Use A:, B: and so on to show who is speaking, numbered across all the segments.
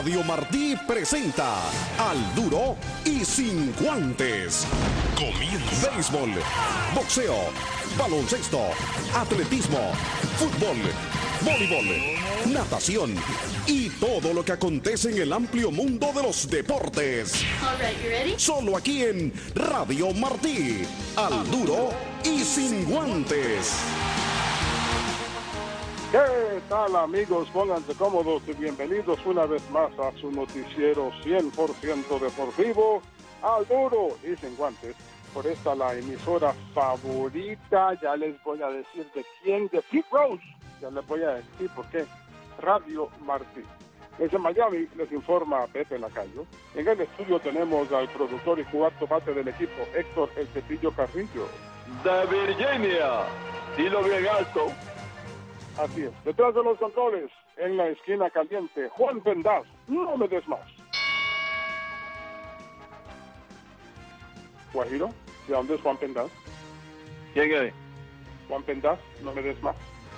A: Radio Martí presenta Al Duro y Sin Guantes. Comienza. Béisbol, boxeo, baloncesto, atletismo, fútbol, voleibol, natación y todo lo que acontece en el amplio mundo de los deportes.
B: All right, you ready?
A: Solo aquí en Radio Martí. Al Duro y Sin Guantes.
C: ¿Qué tal, amigos? Pónganse cómodos y bienvenidos una vez más a su noticiero 100% deportivo, Al Duro y Sin Guantes. Por esta la emisora favorita, ya les voy a decir de quién, de Pete Rose, ya les voy a decir por qué, Radio Martí. Desde Miami les informa Pepe Lacayo. En el estudio tenemos al productor y cuarto bate del equipo, Héctor El Cepillo Carrillo.
D: De Virginia, dilo bien alto.
C: Así es. Detrás de los controles, en la esquina caliente, Juan Pendaz. No me des más. Guajiro, ¿de dónde es Juan Pendaz?
D: ¿Quién es?
C: Juan Pendaz, no me des más.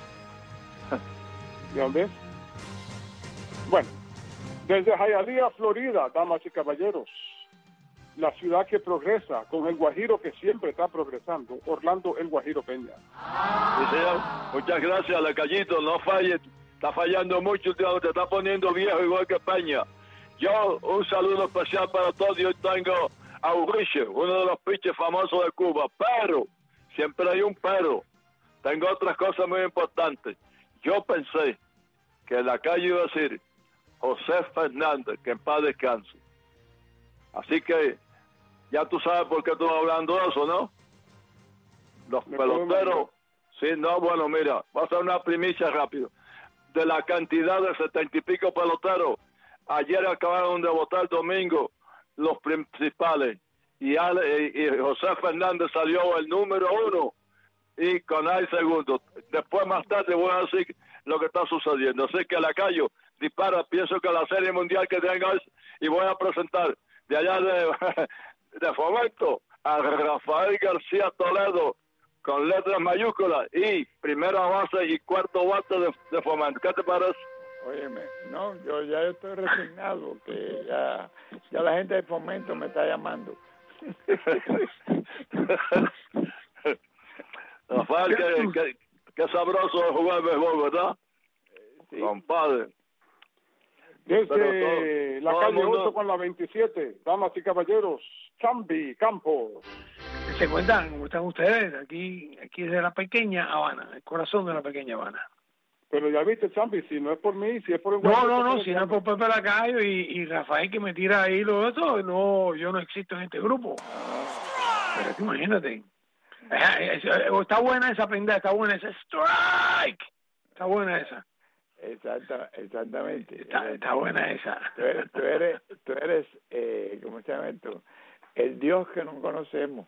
C: ¿De dónde es? Bueno, desde Hialeah, Florida, damas y caballeros, la ciudad que progresa, con el Guajiro que siempre está progresando, Orlando El Guajiro Peña.
D: Sí, señor. Muchas gracias, Lacayito, no falles. Está fallando mucho, te está poniendo viejo igual que Peña. Yo, un saludo especial para todos. Yo tengo a Uriche, uno de los pitchers famosos de Cuba, pero, siempre hay un pero. Tengo otras cosas muy importantes. Yo pensé que Lacayo iba a decir José Fernández, que en paz descanse. Así que ya tú sabes por qué estoy hablando de eso, ¿no? Los peloteros, sí, no, bueno, mira, voy a hacer una primicia rápido. De la cantidad de 70 y pico peloteros, ayer acabaron de votar el domingo los principales, y José Fernández salió el número 1 y Conay segundo. Después, más tarde, voy a decir lo que está sucediendo. Así que Lacayo dispara, pienso que la Serie Mundial que tenga es, y voy a presentar de allá de Fomento a Rafael García Toledo con letras mayúsculas y primera base y cuarto bate de Fomento. ¿Qué te parece?
E: Óyeme, no, yo estoy resignado, que ya la gente de Fomento me está llamando.
D: Rafael, qué sabroso es jugar béisbol, ¿verdad?
E: Sí.
D: Compadre.
C: Desde la calle
D: mundo...
C: 8 con la 27, damas y caballeros, Chambi Campos.
F: ¿Se cuentan? ¿Cómo están ustedes? Aquí desde la pequeña Habana, el corazón de la pequeña Habana.
C: Pero ya viste, Chambi, si no es por mí, si es por el
F: No,
C: Guajiro,
F: si no es por Pepe Lacayo y Rafael que me tira ahí lo otro, no, yo no existo en este grupo. Pero imagínate. Está buena esa prenda, está buena esa strike. Está buena esa.
E: Exactamente.
F: Está buena esa.
E: Tú eres ¿cómo se llama esto? El Dios que no conocemos.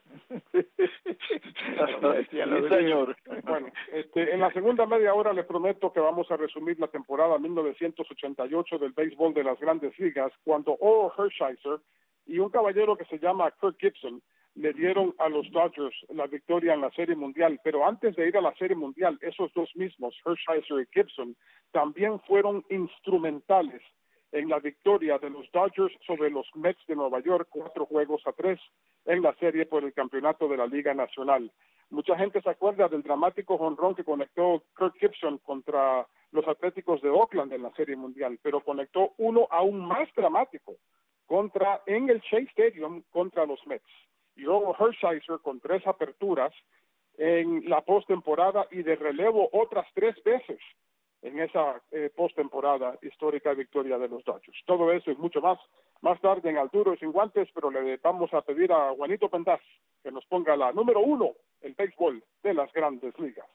D: Sí, señor.
C: Bueno, en la segunda media hora les prometo que vamos a resumir la temporada 1988 del béisbol de las Grandes Ligas, cuando Orel Hershiser y un caballero que se llama Kirk Gibson le dieron a los Dodgers la victoria en la Serie Mundial. Pero antes de ir a la Serie Mundial, esos dos mismos, Hershiser y Gibson, también fueron instrumentales en la victoria de los Dodgers sobre los Mets de Nueva York, 4-3 en la serie por el campeonato de la Liga Nacional. Mucha gente se acuerda del dramático jonrón que conectó Kirk Gibson contra los Atléticos de Oakland en la Serie Mundial, pero conectó uno aún más dramático en el Shea Stadium contra los Mets. Y Orel Hershiser con 3 aperturas en la postemporada y de relevo otras 3 veces en esa postemporada histórica victoria de los Dodgers. Todo eso y mucho más tarde en Al Duro y Sin Guantes, pero le vamos a pedir a Juanito Pendaz que nos ponga la número 1, el béisbol de las Grandes Ligas.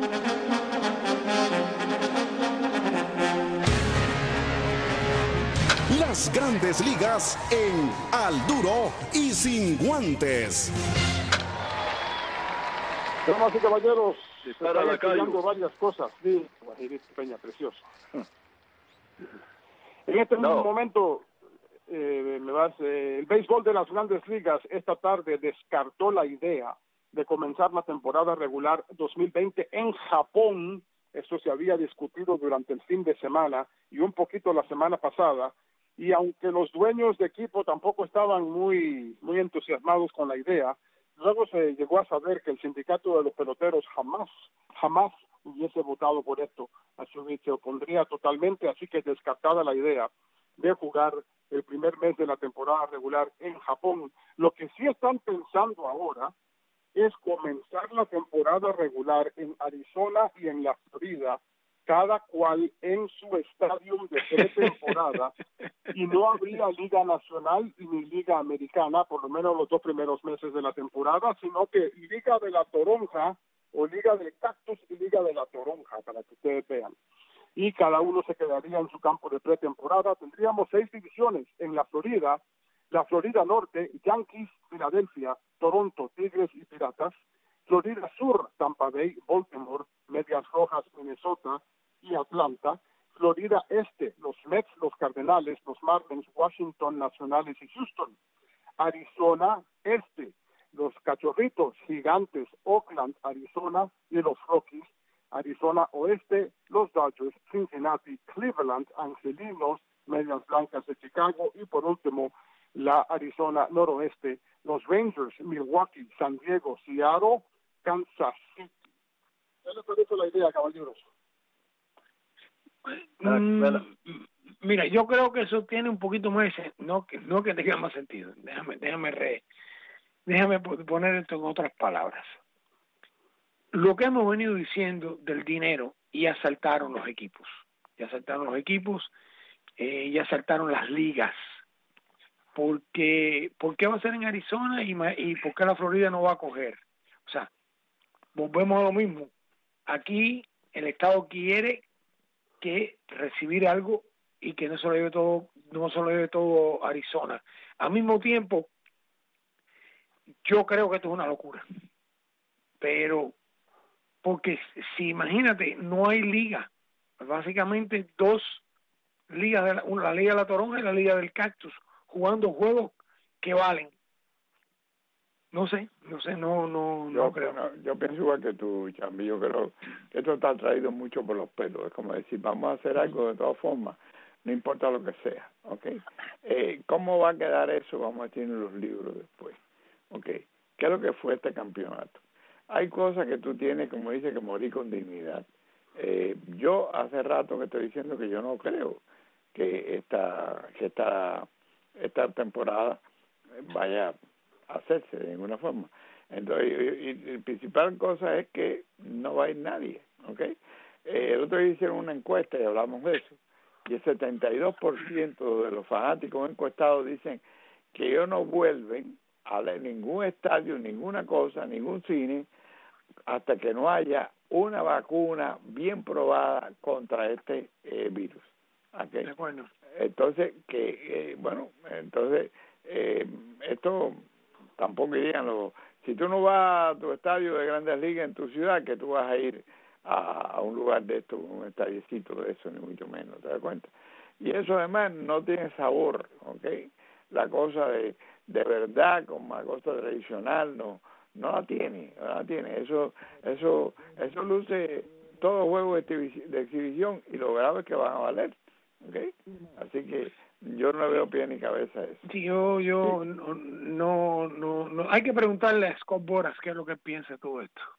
A: Las Grandes Ligas en Al Duro y Sin Guantes.
C: Damas y caballeros,
D: para
C: están
D: Lacayo.
C: estudiando varias cosas. Sí, Guajirito Peña, precioso. En este momento, el béisbol de las Grandes Ligas esta tarde descartó la idea de comenzar la temporada regular 2020 en Japón. Esto se había discutido durante el fin de semana y un poquito la semana pasada, y aunque los dueños de equipo tampoco estaban muy entusiasmados con la idea, luego se llegó a saber que el sindicato de los peloteros jamás hubiese votado por esto, así que se opondría totalmente, así que descartada la idea de jugar el primer mes de la temporada regular en Japón. Lo que sí están pensando ahora es comenzar la temporada regular en Arizona y en la Florida, cada cual en su estadio de pretemporada, y no habría Liga Nacional ni Liga Americana, por lo menos los 2 primeros meses de la temporada, sino que Liga de la Toronja, o Liga del Cactus y Liga de la Toronja, para que ustedes vean. Y cada uno se quedaría en su campo de pretemporada. Tendríamos 6 divisiones en la Florida Norte, Yankees, Filadelfia, Toronto, Tigres y Piratas; Florida Sur, Tampa Bay, Baltimore, Medias Rojas, Minnesota y Atlanta; Florida Este, los Mets, los Cardenales, los Marlins, Washington Nacionales y Houston; Arizona Este, los Cachorritos, Gigantes, Oakland, Arizona y los Rockies; Arizona Oeste, los Dodgers, Cincinnati, Cleveland, Angelinos, Medias Blancas de Chicago; y por último, la Arizona Noroeste, los Rangers, Milwaukee, San Diego, Seattle, Kansas City. ¿Qué les parece la idea, caballeros?
F: Mira, yo creo que eso tiene un poquito más, no que tenga más sentido. Déjame poner esto en otras palabras. Lo que hemos venido diciendo del dinero, y asaltaron los equipos, ya asaltaron las ligas. ¿Por qué va a ser en Arizona y por qué la Florida no va a coger? O sea, volvemos a lo mismo. Aquí el Estado quiere que recibir algo y que no se lo lleve todo Arizona. Al mismo tiempo, yo creo que esto es una locura. Pero, porque si imagínate, no hay liga. Básicamente 2 ligas, la Liga de la Toronja y la Liga del Cactus, jugando juegos que valen. No sé, no creo.
E: Yo pienso igual que tú, Chambi. Yo creo que esto está traído mucho por los pelos. Es como decir, vamos a hacer algo de todas formas, no importa lo que sea, ¿ok? ¿Cómo va a quedar eso? Vamos a decir en los libros después, ¿ok? ¿Qué es lo que fue este campeonato? Hay cosas que tú tienes, como dice, que morir con dignidad. Yo hace rato que estoy diciendo que yo no creo que esta temporada vaya a hacerse de ninguna forma. Entonces, y la principal cosa es que no va a ir nadie, ¿ok? El otro día hicieron una encuesta y hablamos de eso, y el 72% de los fanáticos encuestados dicen que ellos no vuelven a ningún estadio, ninguna cosa, ningún cine, hasta que no haya una vacuna bien probada contra este virus. ¿Okay?
F: De acuerdo.
E: Entonces, esto tampoco dirían, si tú no vas a tu estadio de Grandes Ligas en tu ciudad, que tú vas a ir a un lugar de esto, un estadiecito de eso, ni mucho menos, ¿te das cuenta? Y eso además no tiene sabor, ¿ok? La cosa de verdad, como la cosa tradicional, no la tiene. Eso luce todo juego de exhibición, y lo grave es que van a valer, ¿ok? Así que yo no le veo pie ni cabeza a eso.
F: Sí, yo no hay que preguntarle a Scott Boras qué es lo que piensa de todo esto.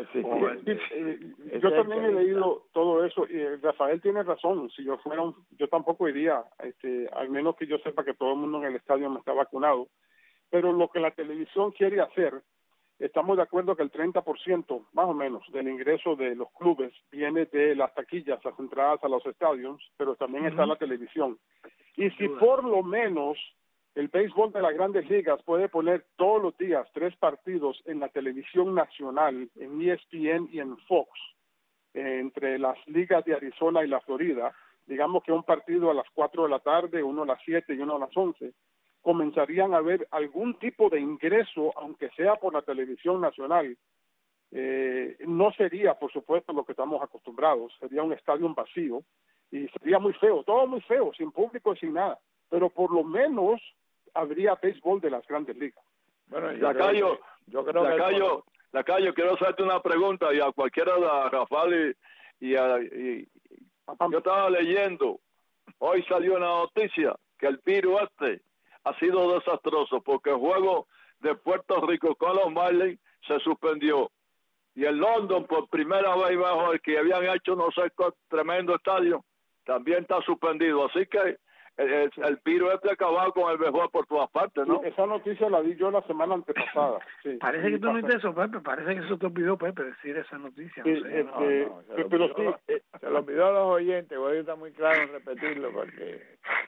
C: Yo también he leído todo eso, y Rafael tiene razón. Si yo fuera yo tampoco iría, al menos que yo sepa que todo el mundo en el estadio no está vacunado. Pero lo que la televisión quiere hacer, estamos de acuerdo que el 30% más o menos del ingreso de los clubes viene de las taquillas, las entradas a los estadios, pero también está la televisión. Y si por lo menos el béisbol de las Grandes Ligas puede poner todos los días 3 partidos en la televisión nacional, en ESPN y en Fox, entre las ligas de Arizona y la Florida, digamos que un partido a las 4 de la tarde, uno a las 7 y uno a las 11, comenzarían a haber algún tipo de ingreso, aunque sea por la televisión nacional. No sería, por supuesto, lo que estamos acostumbrados, sería un estadio vacío, y sería muy feo, todo muy feo, sin público y sin nada, pero por lo menos habría béisbol de las Grandes Ligas.
E: Bueno,
D: Lacayo, quiero hacerte una pregunta, y a cualquiera de Rafael y yo estaba leyendo, hoy salió una noticia que el virus ha sido desastroso, porque el juego de Puerto Rico con los Marlins se suspendió. Y el London, por primera vez bajo el que habían hecho no sé qué tremendo estadio, también está suspendido. Así que el virus ha acabado con el béisbol por todas partes, ¿no?
C: Sí, esa noticia la di yo la semana antepasada. Sí,
F: parece que tú no dices eso, Pepe. Parece que eso te olvidó, Pepe, decir esa noticia.
C: Sí,
F: no sé,
C: pero sí,
E: se lo olvidó a los oyentes. Voy a estar muy claro en repetirlo porque...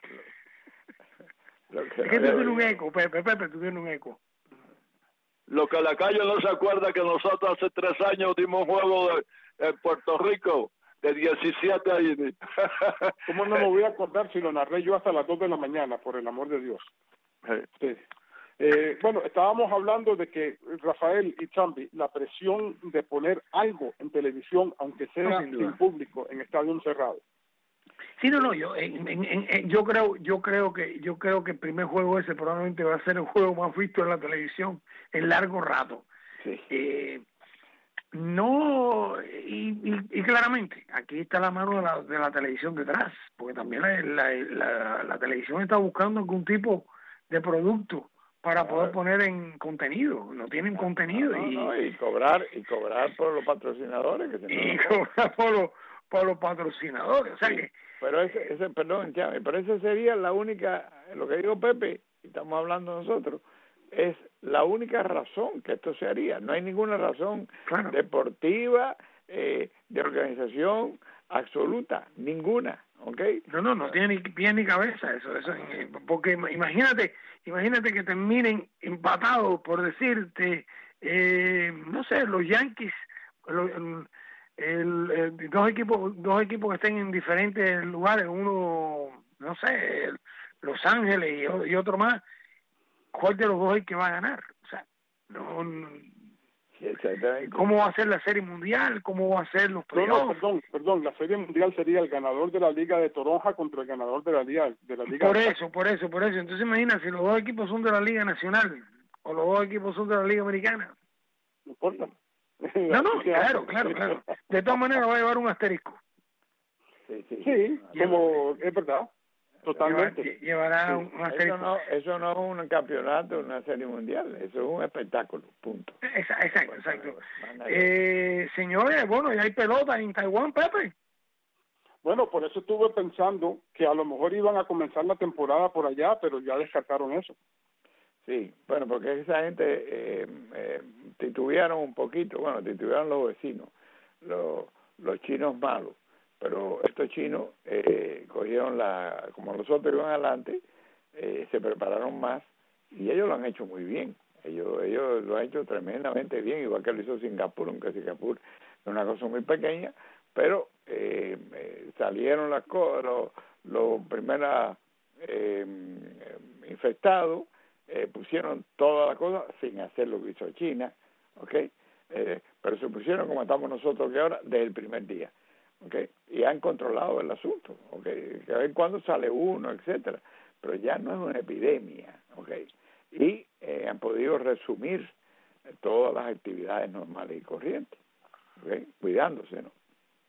F: es que tú tienes un eco, Pepe, tú tienes un eco.
D: Lo que la calle no se acuerda que nosotros hace 3 años dimos un juego en Puerto Rico de 17 años.
C: ¿Cómo no me voy a acordar si lo narré yo hasta las 2 de la mañana, por el amor de Dios? Sí. Bueno, estábamos hablando de que Rafael y Chambi, la presión de poner algo en televisión, aunque sea sin público, en estadio cerrado.
F: Sí, no, yo creo que el primer juego ese probablemente va a ser el juego más visto en la televisión en largo rato.
E: Sí.
F: No, y claramente aquí está la mano de la televisión detrás, porque también la televisión está buscando algún tipo de producto para poder poner en contenido. No tienen contenido
E: y cobrar por los patrocinadores
F: cobrar por los patrocinadores, o sea que
E: pero perdón, Chávez, pero esa sería la única, lo que digo Pepe, y estamos hablando nosotros, es la única razón que esto se haría. No hay ninguna razón deportiva, de organización absoluta, ninguna, ¿ok?
F: No tiene ni pie ni cabeza eso, porque imagínate que terminen empatados, por decirte, no sé, los Yankees, dos equipos que estén en diferentes lugares, uno, no sé, Los Ángeles y otro más. ¿Cuál de los dos es el que va a ganar? O sea, ¿cómo va a ser la Serie Mundial? ¿Cómo va a ser los playoffs?
C: Perdón, la Serie Mundial sería el ganador de la Liga de Toronja contra el ganador de la Liga
F: Por eso. Entonces imagina, si los dos equipos son de la Liga Nacional o los dos equipos son de la Liga Americana.
C: No importa.
F: No, claro. De todas maneras va a llevar un asterisco.
C: Sí, como es verdad. Totalmente.
F: Llevará un asterisco.
E: Eso no es un campeonato, una serie mundial, eso es un espectáculo, punto.
F: Exacto. Señores, bueno, ya hay pelota en Taiwán, Pepe.
C: Bueno, por eso estuve pensando que a lo mejor iban a comenzar la temporada por allá, pero ya descartaron eso.
E: Sí, bueno, porque esa gente titubearon un poquito, titubearon los vecinos, los chinos malos. Pero estos chinos cogieron como los otros iban adelante, se prepararon más y ellos lo han hecho muy bien. Ellos lo han hecho tremendamente bien, igual que lo hizo Singapur, aunque Singapur es una cosa muy pequeña, pero salieron los primeros infectados, pusieron toda la cosa sin hacer lo que hizo China, ¿ok? Pero se pusieron como estamos nosotros que ahora desde el primer día. Okay, y han controlado el asunto, okay, que a ver cuándo sale uno, etcétera, pero ya no es una epidemia, okay, y han podido resumir todas las actividades normales y corrientes, okay, cuidándose, ¿no?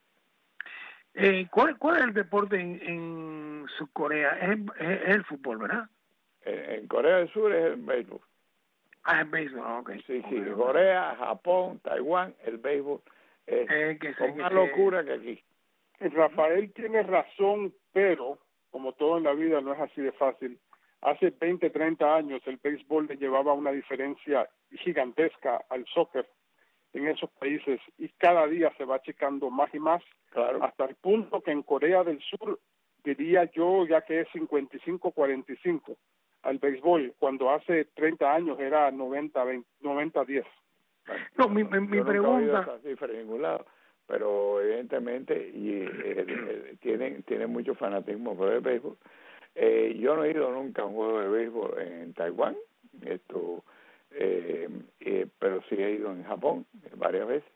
F: ¿Cuál es el deporte en Surcorea? Es el fútbol, ¿verdad?
E: En Corea del Sur es el béisbol.
F: Es el béisbol, ok.
E: Sí, Corea, Japón, Taiwán, el béisbol. Con más locura que aquí.
C: Rafael tiene razón, pero como todo en la vida no es así de fácil. Hace 20, 30 años el béisbol le llevaba una diferencia gigantesca al soccer en esos países y cada día se va achicando más y más, hasta el punto que en Corea del Sur, diría yo, ya que es 55-45 al béisbol, cuando hace 30 años era 90-10.
F: No, mi pregunta...
E: Esa cifra en ningún lado, pero evidentemente tienen mucho fanatismo por el béisbol. Yo no he ido nunca a un juego de béisbol en Taiwán, pero sí he ido en Japón varias veces.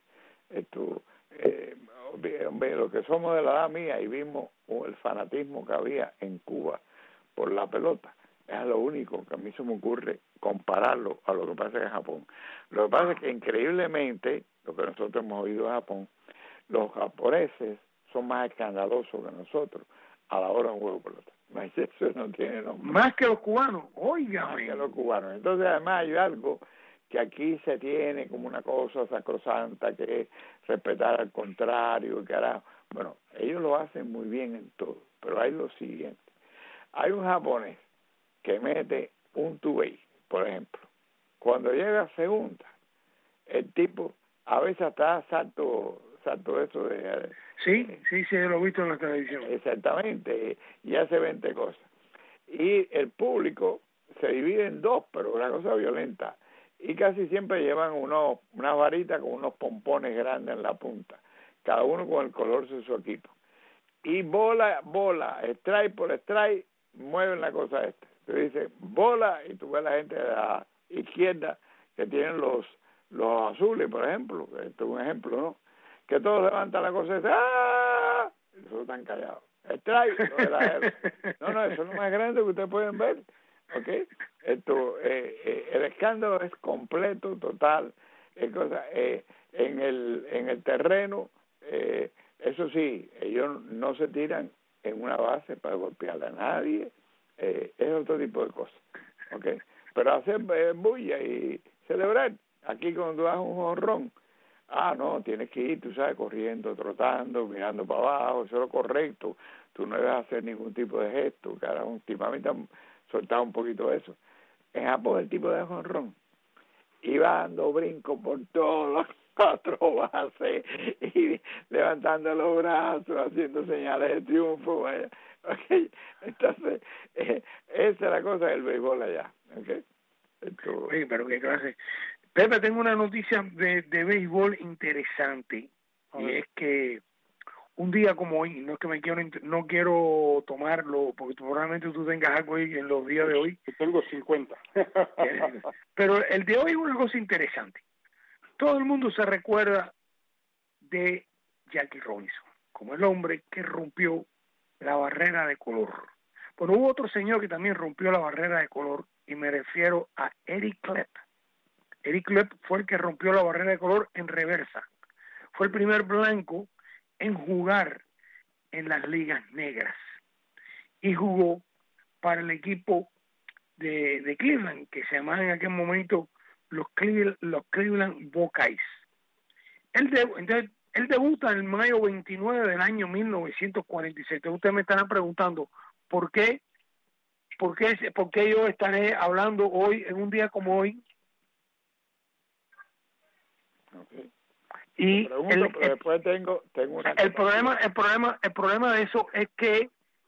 E: Lo que somos de la edad mía y vimos el fanatismo que había en Cuba por la pelota. Es lo único que a mí se me ocurre compararlo a lo que pasa en Japón. Lo que pasa es que increíblemente, lo que nosotros hemos oído en Japón, los japoneses son más escandalosos que nosotros a la hora de un juego de pelota. Eso no tiene nombre.
F: Más que los cubanos, oiga.
E: Más que los cubanos. Entonces, además, hay algo que aquí se tiene como una cosa sacrosanta, que es respetar al contrario, que ahora, bueno, ellos lo hacen muy bien en todo, pero hay lo siguiente. Hay un japonés que mete un two-way, por ejemplo. Cuando llega a segunda, el tipo a veces está salto eso de...
F: Sí, lo he visto en la televisión.
E: Exactamente, y hace 20 cosas. Y el público se divide en dos, pero una cosa violenta. Y casi siempre llevan unas varitas con unos pompones grandes en la punta, cada uno con el color de su equipo. Y bola, strike por strike, mueven la cosa esta. Tú dices bola y tú ves la gente de la izquierda que tienen los azules, por ejemplo, esto es un ejemplo, ¿no? Que todos levantan la cosa esta, ¡ah! Y todos están callados. Strike, no, eso es lo más grande que ustedes pueden ver, ¿ok? El escándalo es completo, total, en el terreno, eso sí, ellos no se tiran en una base para golpear a nadie, es otro tipo de cosas, ¿ok? Pero hacer bulla y celebrar, aquí cuando das un jonrón, no, tienes que ir, tú sabes, corriendo, trotando, mirando para abajo, eso es lo correcto, tú no debes hacer ningún tipo de gesto, que ahora últimamente han soltado un poquito de eso. En Japón el tipo de jonrón iba dando brincos por todos los 4 bases y levantando los brazos, haciendo señales de triunfo. Okay. Entonces, esa es la cosa del béisbol allá. Okay.
F: Oye, pero qué clase. Pepe, tengo una noticia de béisbol interesante, y es que un día como hoy, no es que no quiero tomarlo, porque probablemente tú tengas algo ahí en los días de hoy.
C: Yo tengo 50.
F: Pero el de hoy es una cosa interesante. Todo el mundo se recuerda de Jackie Robinson, como el hombre que rompió la barrera de color. Bueno, hubo otro señor que también rompió la barrera de color, y me refiero a Eric Klepp. Eric Klepp fue el que rompió la barrera de color en reversa. Fue el primer blanco en jugar en las ligas negras. Y jugó para el equipo de Cleveland, que se llamaban en aquel momento los Cleveland Buckeyes. Entonces, él debuta el mayo 29 del año 1947. Ustedes me estarán preguntando, ¿por qué yo estaré hablando hoy, en un día como hoy?
E: Okay.
F: Y
E: después tengo una
F: el problema de eso es que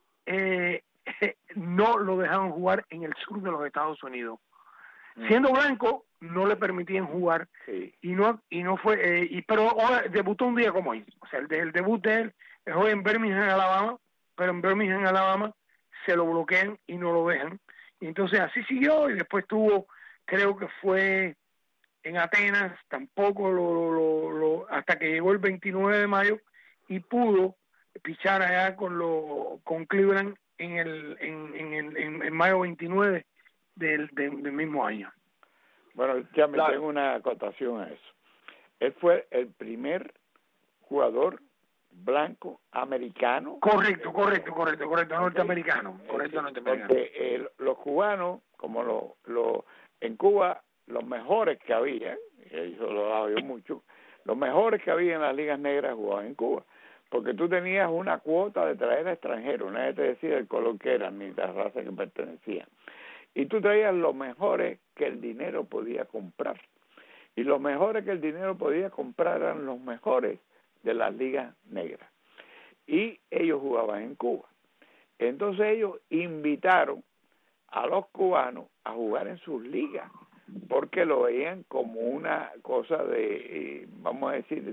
F: no lo dejaban jugar en el sur de los Estados Unidos. Siendo blanco, no le permitían jugar.
E: Sí.
F: y no fue pero ahora debutó un día como hoy. O sea, el debut de él es hoy en Birmingham, Alabama, pero en Birmingham, Alabama se lo bloquean y no lo dejan. Y entonces así siguió, y después tuvo, creo que fue en Atenas, tampoco hasta que llegó el 29 de mayo y pudo pichar allá con Cleveland en mayo 29 del mismo año.
E: Bueno, ya me tengo una acotación a eso. Él fue el primer jugador blanco americano.
F: Correcto, norteamericano. Correcto, norteamericano.
E: Porque los cubanos, como en Cuba, los mejores que había, eso lo daba yo mucho, los mejores que había en las ligas negras jugaban en Cuba. Porque tú tenías una cuota de traer a extranjeros, nadie te decía el color que eran ni la raza que pertenecían. Y tú traías los mejores que el dinero podía comprar. Y los mejores que el dinero podía comprar eran los mejores de las ligas negras. Y ellos jugaban en Cuba. Entonces ellos invitaron a los cubanos a jugar en sus ligas, porque lo veían como una cosa de, vamos a decir,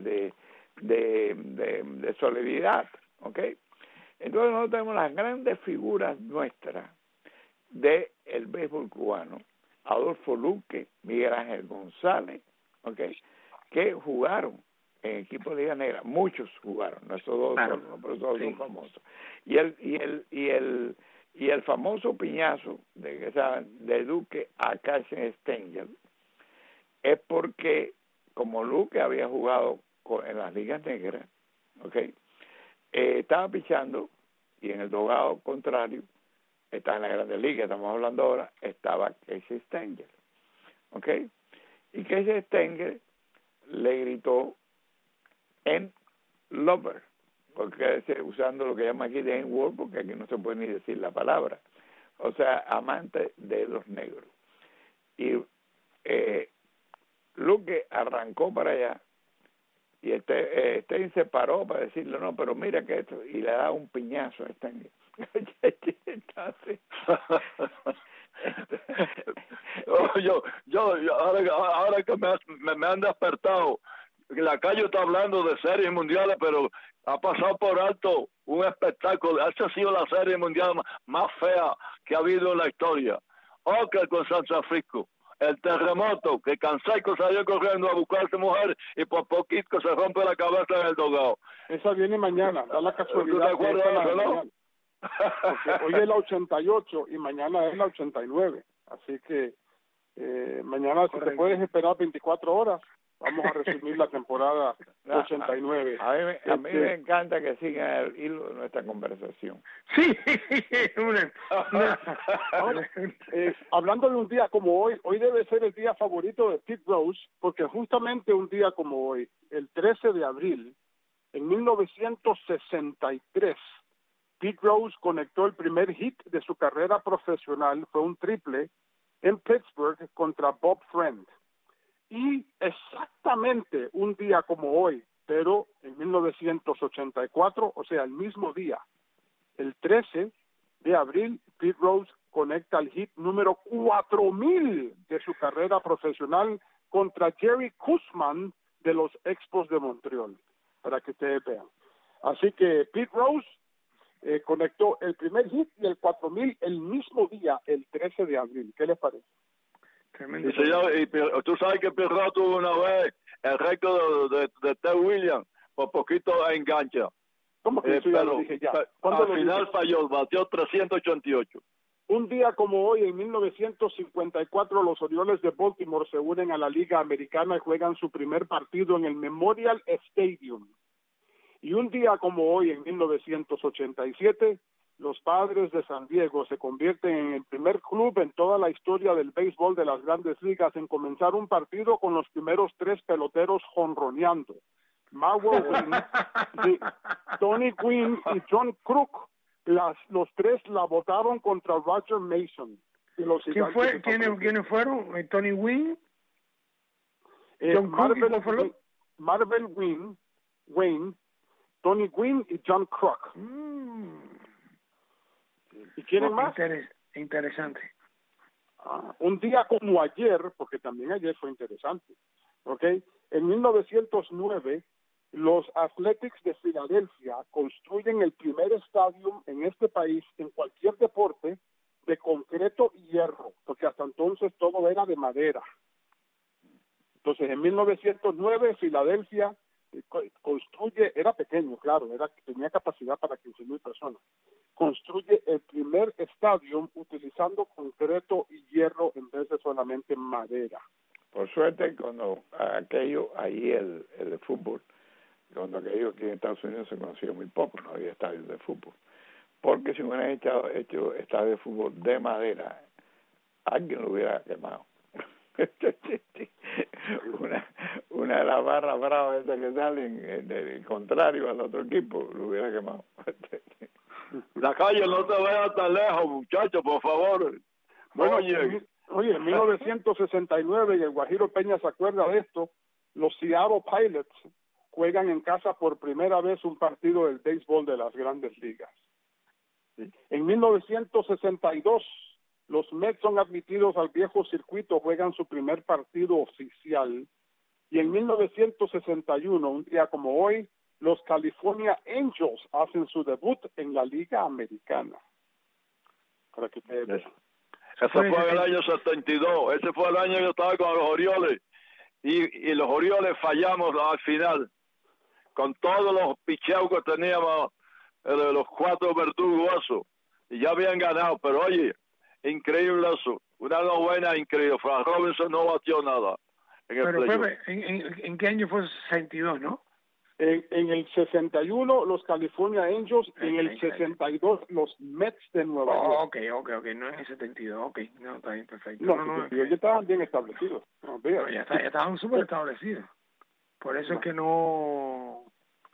E: de solidaridad, ¿ok? Entonces nosotros tenemos las grandes figuras nuestras de el béisbol cubano, Adolfo Luque, Miguel Ángel González, ¿okay? Que jugaron en equipos de Liga Negra, muchos jugaron, no esos dos solo, pero todos son famosos. Y el famoso piñazo de Duque a Carson Stengel es porque, como Luque había jugado en las ligas negras, ¿okay? Estaba pichando y en el dogado contrario está en la Grandes Ligas, estamos hablando ahora, estaba Casey Stengel, ¿ok? Y Casey Stengel le gritó en lover, porque usando lo que llama aquí de N-word, porque aquí no se puede ni decir la palabra, o sea, amante de los negros. Y Luque arrancó para allá y Stein se paró para decirle, no, pero mira que esto, y le da un piñazo a Stein. Entonces,
D: yo ahora que me han despertado, la calle está hablando de series mundiales, pero ha pasado por alto un espectáculo. Esa ha sido la serie mundial más fea que ha habido en la historia. Oakland con San Francisco. El terremoto, que Canseco salió corriendo a buscar a su mujer y por poquito se rompe la cabeza en el dogado.
C: Esa viene mañana, da la casualidad.
D: ¿Tú te acuerdas de eso, no?
C: Porque hoy es la 88 y mañana es la 89. Así que mañana si te puedes esperar 24 horas, vamos a resumir la temporada 89.
E: A mí me encanta que sigan el hilo de nuestra conversación.
F: Sí.
C: Hablando de un día como hoy debe ser el día favorito de Pete Rose, porque justamente un día como hoy, el 13 de abril, en 1963, Pete Rose conectó el primer hit de su carrera profesional, fue un triple, en Pittsburgh contra Bob Friend. Y exactamente un día como hoy, pero en 1984, o sea, el mismo día, el 13 de abril, Pete Rose conecta el hit número 4000 de su carrera profesional contra Jerry Koosman de los Expos de Montreal, para que ustedes vean. Así que Pete Rose conectó el primer hit y el 4000 el mismo día, el 13 de abril. ¿Qué les parece?
F: Tremendo.
D: Y tú sabes que Pirro tuvo una vez el récord de Ted Williams, por poquito engancha.
C: ¿Cómo que eso ya lo dije ya?
D: Al final falló, batió 388.
C: Un día como hoy, en 1954, los Orioles de Baltimore se unen a la Liga Americana y juegan su primer partido en el Memorial Stadium. Y un día como hoy, en 1987, los Padres de San Diego se convierten en el primer club en toda la historia del béisbol de las Grandes Ligas en comenzar un partido con los primeros 3 peloteros jonroneando. Marwell Wynn, Tony Gwynn y John Kruk, los 3 la votaron contra Roger Mason.
F: ¿Quiénes fueron? Tony Gwynn, John Kruk,
C: Marvel Wayne, Tony Gwynn y John Kruk. ¿Y quieren más?
F: Interesante.
C: Un día como ayer, porque también ayer fue interesante, ¿ok? En 1909, los Athletics de Filadelfia construyen el primer estadio en este país, en cualquier deporte, de concreto y hierro, porque hasta entonces todo era de madera. Entonces, en 1909, Filadelfia construye, era pequeño, claro, tenía capacidad para 15,000 personas, construye el primer estadio utilizando concreto y hierro en vez de solamente madera.
E: Por suerte, cuando aquello, ahí el de fútbol, cuando aquello aquí en Estados Unidos se conocía muy poco, no había estadios de fútbol, porque si hubieran hecho estadios de fútbol de madera, alguien lo hubiera quemado. una de las barras bravas esas que salen del contrario al otro equipo lo hubiera quemado.
D: La calle no te vaya tan lejos, muchachos, por favor.
C: Bueno, oye, en 1969, y el Guajiro Peña se acuerda de esto, los Seattle Pilots juegan en casa por primera vez un partido del béisbol de las Grandes Ligas. En 1962, los Mets son admitidos al viejo circuito, juegan su primer partido oficial. Y en 1961, un día como hoy, los California Angels hacen su debut en la Liga Americana. Para que ustedes vean.
D: Ese fue en el año 72. Ese fue el año que yo estaba con los Orioles. Y los Orioles fallamos al final. Con todos los picheos que teníamos, los 4 verdugos. Y ya habían ganado. Pero oye, increíble eso. Una novena increíble. Frank Robinson no batió nada.
F: Pero Pepe, ¿en qué año fue 62, no?
C: En el 61 los California Angels, en el 62 los Mets de Nueva York.
F: Ok, no en el 72, ok, no, está bien, perfecto.
C: No, ya estaban bien establecidos.
F: Ya estaban súper establecidos. Por eso es que no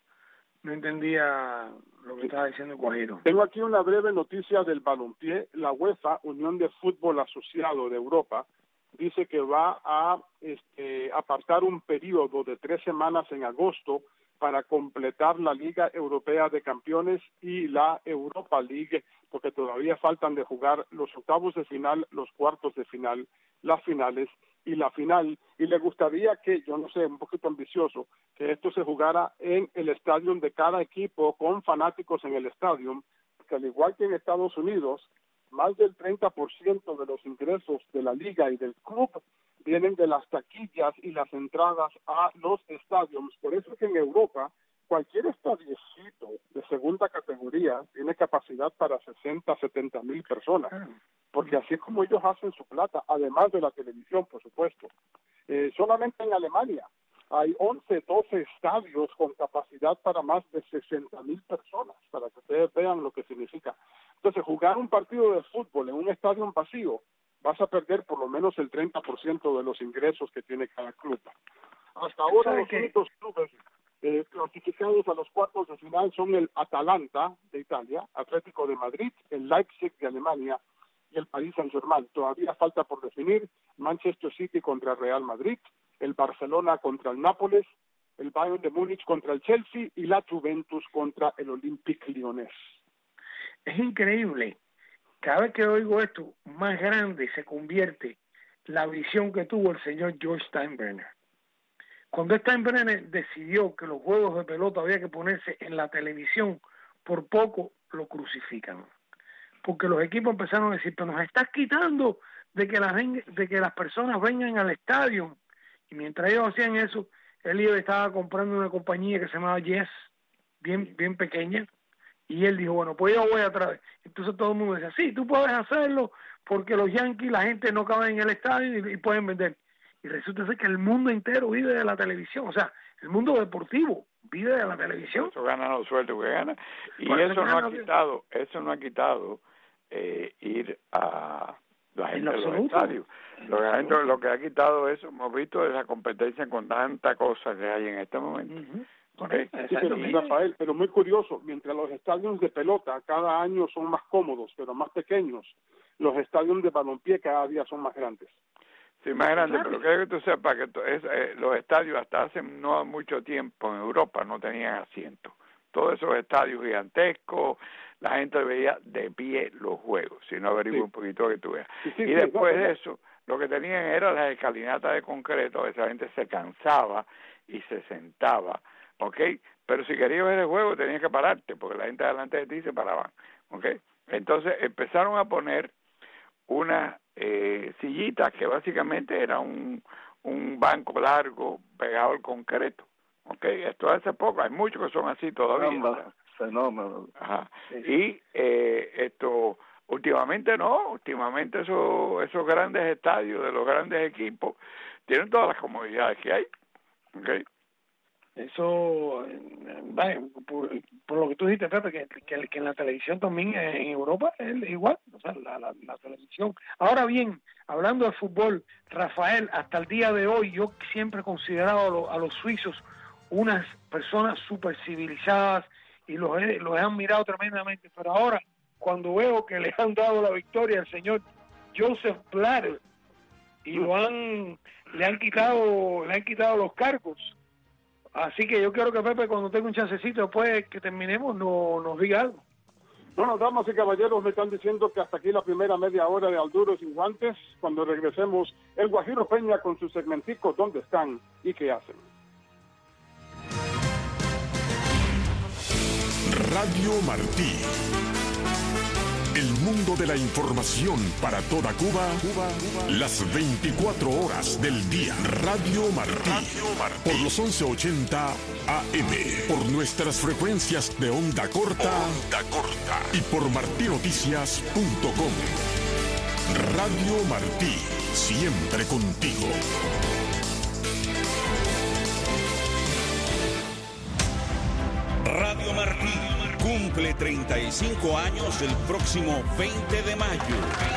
F: entendía lo que estaba diciendo Guajiro.
C: Tengo aquí una breve noticia del balompié. La UEFA, Unión de Fútbol Asociado de Europa, dice que va a apartar un periodo de 3 semanas en agosto para completar la Liga Europea de Campeones y la Europa League, porque todavía faltan de jugar los octavos de final, los cuartos de final, las finales y la final. Y le gustaría que, yo no sé, un poquito ambicioso, que esto se jugara en el estadio de cada equipo, con fanáticos en el estadio, que al igual que en Estados Unidos, más del 30% de los ingresos de la liga y del club vienen de las taquillas y las entradas a los estadios. Por eso es que en Europa cualquier estadiecito de segunda categoría tiene capacidad para 60, 70 mil personas, porque así es como ellos hacen su plata, además de la televisión, por supuesto. Solamente en Alemania hay 11, 12 estadios con capacidad para más de 60 mil personas, para que ustedes vean lo que significa. Entonces, jugar un partido de fútbol en un estadio vacío, vas a perder por lo menos el 30% de los ingresos que tiene cada club. Hasta ahora los únicos clubes clasificados a los cuartos de final son el Atalanta de Italia, Atlético de Madrid, el Leipzig de Alemania y el Paris Saint-Germain. Todavía falta por definir Manchester City contra Real Madrid, el Barcelona contra el Nápoles, el Bayern de Múnich contra el Chelsea y la Juventus contra el Olympique Lyonnais.
F: Es increíble. Cada vez que oigo esto, más grande se convierte la visión que tuvo el señor George Steinbrenner. Cuando Steinbrenner decidió que los juegos de pelota había que ponerse en la televisión, por poco lo crucifican. Porque los equipos empezaron a decir, pero nos estás quitando de que las personas vengan al estadio. Y mientras ellos hacían eso, él estaba comprando una compañía que se llamaba Yes, bien pequeña, y él dijo, bueno, pues yo voy atrás. Entonces todo el mundo decía, sí, tú puedes hacerlo, porque los Yankees, la gente no cabe en el estadio y pueden vender. Y resulta ser que el mundo entero vive de la televisión, o sea, el mundo deportivo vive de la televisión.
E: Eso gana los sueldos que gana. Y eso no ha quitado ir a la gente de los estadios. Lo que ha quitado eso, hemos visto, es la competencia con tanta cosa que hay en este momento.
F: Uh-huh.
C: Okay. Sí, Rafael, pero muy curioso, mientras los estadios de pelota cada año son más cómodos, pero más pequeños, los estadios de balompié cada día son más grandes.
E: Sí, más grandes, pero quiero que tú sepas que los estadios hasta hace no mucho tiempo en Europa no tenían asientos. Todos esos estadios gigantescos, la gente veía de pie los juegos, si no averiguo un poquito que tú veas. Y después de eso, lo que tenían era las escalinatas de concreto, esa gente se cansaba y se sentaba, ¿ok? Pero si querías ver el juego tenías que pararte, porque la gente delante de ti se paraban, ¿ok? Entonces empezaron a poner unas sillitas que básicamente era un banco largo pegado al concreto, ¿ok? Esto hace poco, hay muchos que son así todavía.
D: Fenómeno.
E: Ajá. Y últimamente esos grandes estadios de los grandes equipos tienen todas las comodidades que hay, ¿ok?
F: Eso, por lo que tú dijiste, Pepe, que en la televisión también en Europa es igual, o sea, la televisión. Ahora bien, hablando de fútbol, Rafael, hasta el día de hoy yo siempre he considerado a los suizos unas personas súper civilizadas y los he admirado tremendamente, pero ahora cuando veo que le han dado la victoria al señor Joseph Blatter y le han quitado los cargos. Así que yo quiero que Pepe, cuando tenga un chancecito después que terminemos, nos diga algo.
C: Bueno, damas y caballeros, me están diciendo que hasta aquí la primera media hora de Al Duro Sin Guantes. Cuando regresemos, el Guajiro Peña con sus segmenticos, ¿dónde están y qué hacen?
A: Radio Martí. El mundo de la información para toda Cuba, las 24 horas del día. Radio Martí, por los 1180 AM, por nuestras frecuencias de onda corta y por martinoticias.com. Radio Martí, siempre contigo.
B: Radio Martí cumple 35 años el próximo 20 de mayo.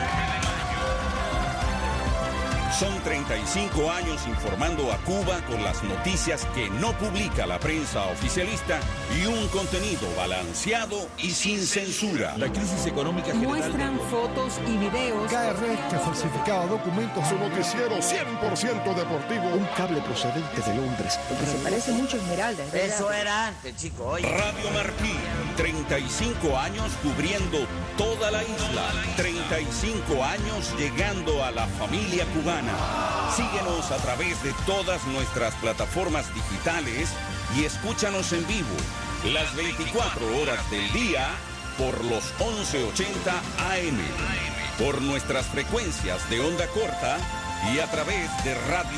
B: Son 35 años informando a Cuba con las noticias que no publica la prensa oficialista y un contenido balanceado y sin censura.
G: La crisis económica general...
H: Muestran fotos y videos.
I: KRF que falsificaba documentos.
A: Su noticiero 100% deportivo.
I: Un cable procedente de Londres.
H: Porque se parece mucho a Esmeralda.
J: Eso era antes, chico. Oye.
B: Radio Martí, 35 años cubriendo toda la isla. 35 años llegando a la familia cubana. Síguenos a través de todas nuestras plataformas digitales y escúchanos en vivo las 24 horas del día por los 1180 AM, por nuestras frecuencias de onda corta y a través de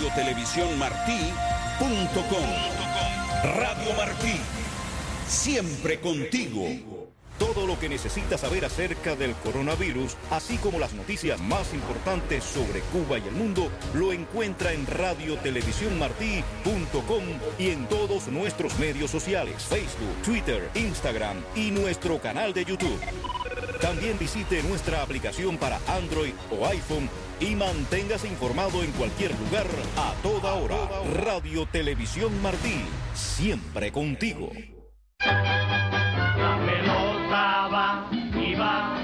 B: radiotelevisionmartí.com. Radio Martí, siempre contigo.
K: Todo lo que necesita saber acerca del coronavirus, así como las noticias más importantes sobre Cuba y el mundo, lo encuentra en radiotelevisionmarti.com y en todos nuestros medios sociales, Facebook, Twitter, Instagram y nuestro canal de YouTube. También visite nuestra aplicación para Android o iPhone y manténgase informado en cualquier lugar, a toda hora. Radio Televisión Martí, siempre contigo.
L: La pelota va y va,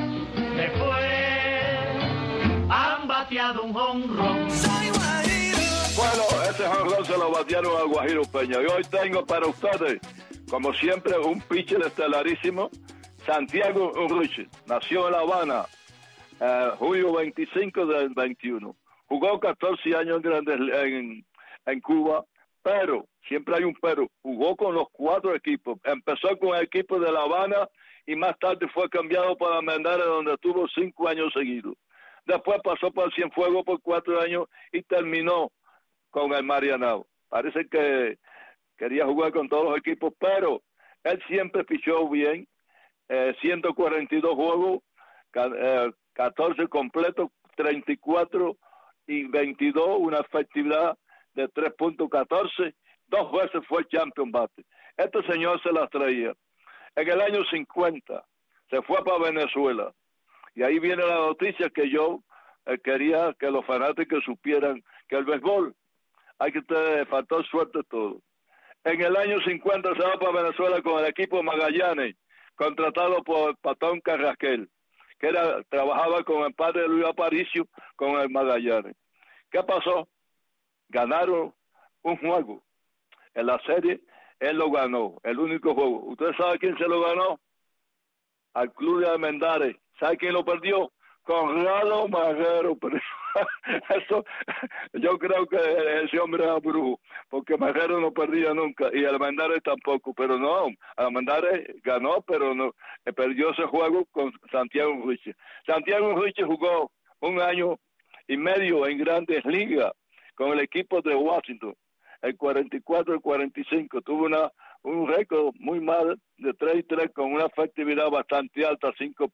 L: después han bateado un jonrón.
D: Bueno, ese jonrón se lo batearon a Guajiro Peña. Y hoy tengo para ustedes, como siempre, un pitcher estelarísimo, Santiago Urruche. Nació en La Habana, julio 25 del 21. Jugó 14 años en Cuba, pero, siempre hay un pero, jugó con los 4 equipos. Empezó con el equipo de La Habana y más tarde fue cambiado para Almendares, donde estuvo 5 años seguidos. Después pasó por Cienfuegos por 4 años y terminó con el Marianao. Parece que quería jugar con todos los equipos, pero él siempre pichó bien. 142 juegos, 14 completos, 34 y 22, una efectividad de 3.14, 2 veces fue champion bate. Este señor se las traía. En el año 50 se fue para Venezuela. Y ahí viene la noticia que yo quería que los fanáticos supieran que el béisbol hay que tener factor suerte todo. En el año 50 se va para Venezuela con el equipo Magallanes, contratado por Patón Carrasquel, que trabajaba con el padre de Luis Aparicio con el Magallanes. ¿Qué pasó? Ganaron un juego. En la serie, él lo ganó, el único juego. ¿Usted sabe quién se lo ganó? Al club de Almendares. ¿Sabe quién lo perdió? Conrado Marrero. Eso, yo creo que ese hombre era brujo, porque Marrero no perdía nunca, y Almendares tampoco, pero no, Almendares ganó, pero no, perdió ese juego con Santiago Urruche. Santiago Urruche jugó 1 año y medio en Grandes Ligas con el equipo de Washington, el 44 y 45, tuvo un récord muy mal de 3-3 con una efectividad bastante alta,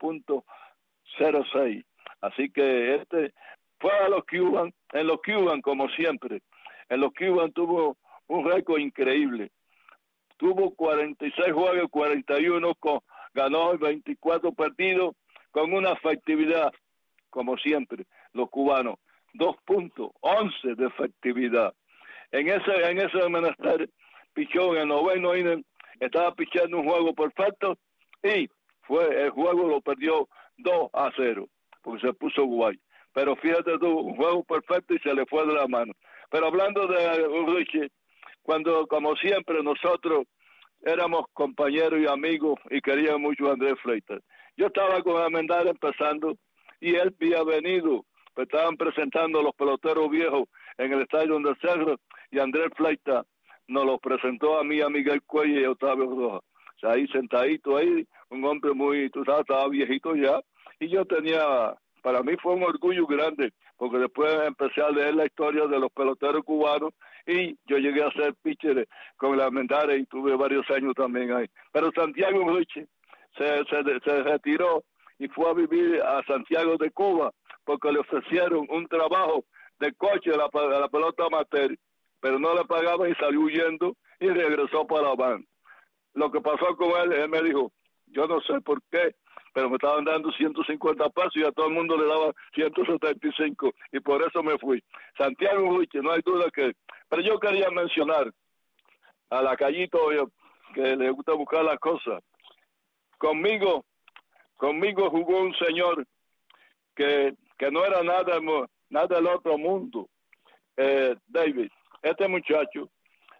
D: 5.06. Así que fue a los Cubans, en los Cubans como siempre. En los Cubans tuvo un récord increíble. Tuvo 46 juegos, 41, ganó 24 partidos con una efectividad, como siempre, los cubanos, 2.11 de efectividad. En ese menester pichó en el 9º inning, estaba pichando un juego perfecto y el juego lo perdió 2-0, porque se puso guay. Pero fíjate tú, un juego perfecto y se le fue de la mano. Pero hablando de Urruche, cuando, como siempre, nosotros éramos compañeros y amigos y queríamos mucho a Andrés Fleitas. Yo estaba con Almendares empezando y él había venido, pues estaban presentando los peloteros viejos en el estadio del Cerro y Andrés Fleitas nos los presentó a mí, a Miguel Cuello y a Octavio Rojas. O sea, ahí sentadito ahí, un hombre muy, tú sabes, estaba viejito ya, y yo para mí fue un orgullo grande, porque después empecé a leer la historia de los peloteros cubanos y yo llegué a ser pitcher con la Almendares y tuve varios años también ahí. Pero Santiago Urruche se retiró y fue a vivir a Santiago de Cuba porque le ofrecieron un trabajo de coche de la pelota amateur, pero no le pagaban y salió huyendo y regresó para La Habana. lo que pasó con él me dijo, yo no sé por qué, pero me estaban dando 150 pesos y a todo el mundo le daba 175 y por eso me fui. Santiago Ruiche, no hay duda que... Pero yo quería mencionar a Lacayito que le gusta buscar las cosas. Conmigo jugó un señor que no era nada del otro mundo. David, este muchacho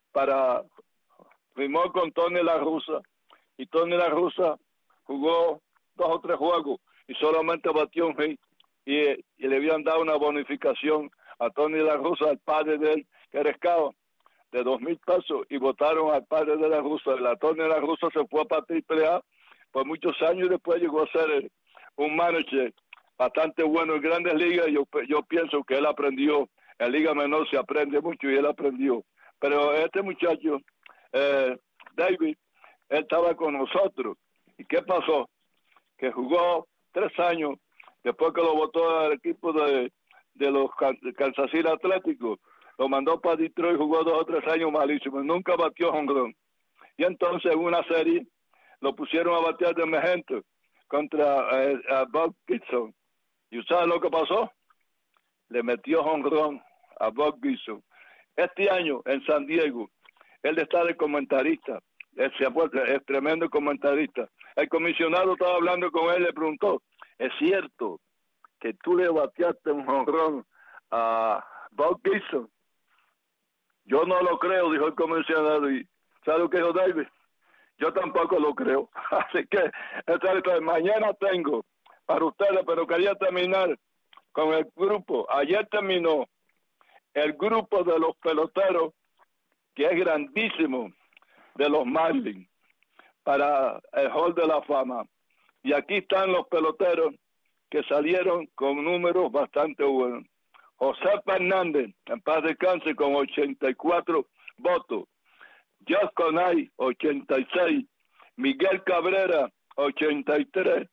D: firmó con Tony La Russa y Tony La Russa jugó 2 o 3 juegos y solamente batió un hit y le habían dado una bonificación a Tony La Russa, al padre de él, que era scout, de 2,000 pesos, y votaron al padre de La Russa. La Tony La Russa se fue para AAA por muchos años y después llegó a ser un manager bastante bueno en Grandes Ligas. Yo pienso que él aprendió, en Liga Menor se aprende mucho y él aprendió. Pero este muchacho, David, él estaba con nosotros. ¿Y qué pasó? Que jugó 3 años, después que lo votó al equipo de los Kansas City Atléticos, lo mandó para Detroit, jugó 2 o 3 años malísimo, nunca batió jonrón. Y entonces en una serie lo pusieron a batear de emergente contra a Bob Gibson. ¿Y sabes lo que pasó? Le metió jonrón a Bob Gibson. Este año en San Diego, él está de comentarista. Es tremendo comentarista. El comisionado estaba hablando con él, le preguntó, ¿es cierto que tú le bateaste un jonrón a Bob Gibson? Yo no lo creo, dijo el comisionado. ¿Y sabe lo que dijo David? Yo tampoco lo creo. Así que mañana tengo para ustedes, pero quería terminar con el grupo. Ayer terminó el grupo de los peloteros, que es grandísimo, de los Marlins, para el Hall de la Fama. Y aquí están los peloteros que salieron con números bastante buenos. José Fernández, en paz descanse, con 84 votos. Josh Conay, 86. Miguel Cabrera, 83.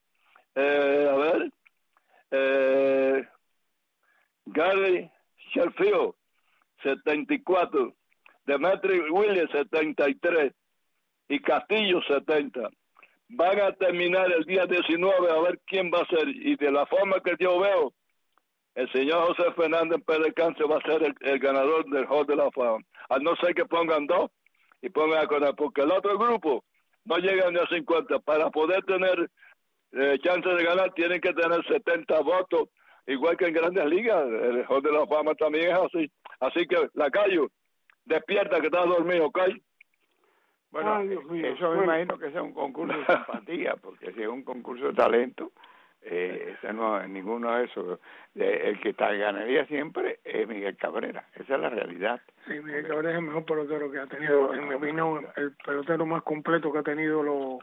D: Gary Sheffield, 74. Demetri Williams, 73. Y Castillo, 70. Van a terminar el día 19 a ver quién va a ser. Y de la forma que yo veo, el señor José Fernández Pérez Cáncer va a ser el ganador del Hall de la Fama. A no ser que pongan 2 y pongan a Conay, porque el otro grupo no llegan ni a 50. Para poder tener chance de ganar, tienen que tener 70 votos, igual que en Grandes Ligas. El Hall de la Fama también es así. Así que, Lacayo, despierta que estás dormido, ¿ok?
E: Bueno, eso me imagino que sea un concurso de simpatía, porque si es un concurso de talento, ese no es ninguno de esos. El que ganaría siempre es Miguel Cabrera, esa es la realidad.
F: Sí, Miguel Cabrera es el mejor pelotero que ha tenido, en mi opinión, el pelotero más completo que ha tenido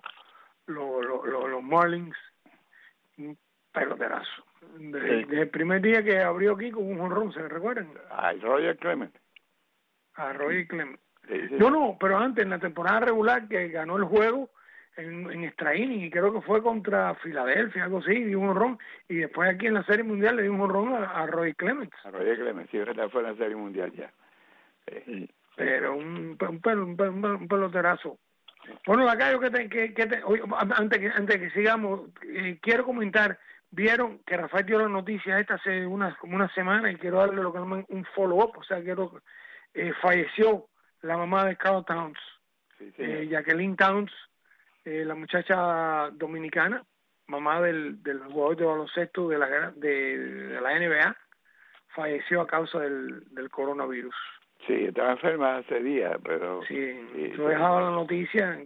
F: los Marlins. Un peloterazo. Desde el primer día que abrió aquí con un jonrón, ¿se recuerdan?
E: A Roger Clement.
F: A Roger Clement.
E: Sí.
F: No, pero antes, en la temporada regular, que ganó el juego en extra inning, y creo que fue contra Filadelfia, algo así, dio un jonrón, y después aquí en la Serie Mundial le dio un jonrón a Roger Clemens.
E: A Roger Clemens, sí, fue en la Serie Mundial ya.
F: Pero un peloterazo. Bueno, Lacayo, antes que sigamos, quiero comentar, vieron que Rafael dio la noticia esta hace como una semana, y quiero darle lo que llaman un follow-up, o sea, falleció la mamá de Carl Towns, Jacqueline Towns, la muchacha dominicana, mamá del jugador de baloncesto de la NBA, falleció a causa del coronavirus.
E: Sí, estaba enferma hace días, pero...
F: Sí, yo dejaba la noticia.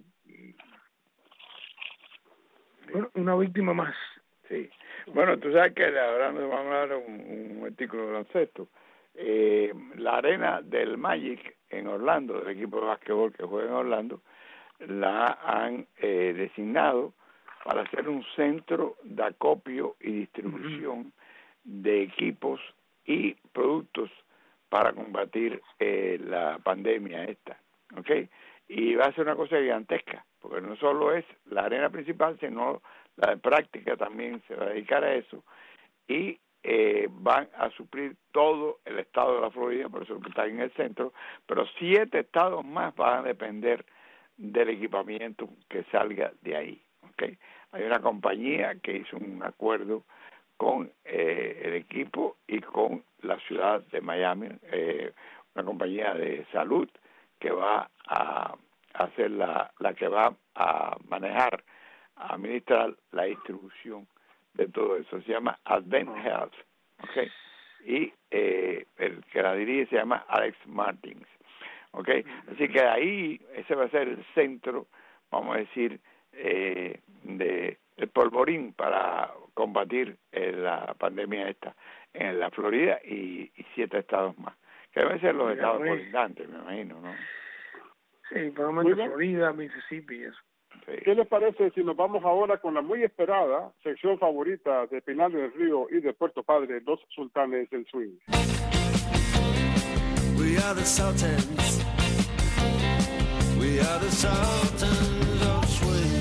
F: Bueno, una víctima más.
E: Sí. Bueno, tú sabes que ahora nos vamos a dar un artículo de baloncesto. La arena del Magic en Orlando, del equipo de básquetbol que juega en Orlando, la han designado para hacer un centro de acopio y distribución de equipos y productos para combatir la pandemia esta, ¿ok? Y va a ser una cosa gigantesca, porque no solo es la arena principal, sino la de práctica también se va a dedicar a eso, y van a suplir todo el estado de la Florida, por eso que está en el centro, pero 7 estados más van a depender del equipamiento que salga de ahí, ¿okay? Hay una compañía que hizo un acuerdo con el equipo y con la ciudad de Miami, una compañía de salud que va a hacer la que va a manejar, a administrar la distribución de todo eso. Se llama Advent Health, ¿okay? Y el que la dirige se llama Alex Martins, ¿okay? Así que ahí ese va a ser el centro, vamos a decir, de el polvorín para combatir la pandemia esta en la Florida y 7 estados más, que deben ser los estados colindantes, me imagino, ¿no?
F: Sí, probablemente Florida, Mississippi, eso.
C: Sí. ¿Qué les parece si nos vamos ahora con la muy esperada sección favorita de Pinar del Río y de Puerto Padre, los sultanes del swing?
G: We are the Sultans. We are the Sultans of swing.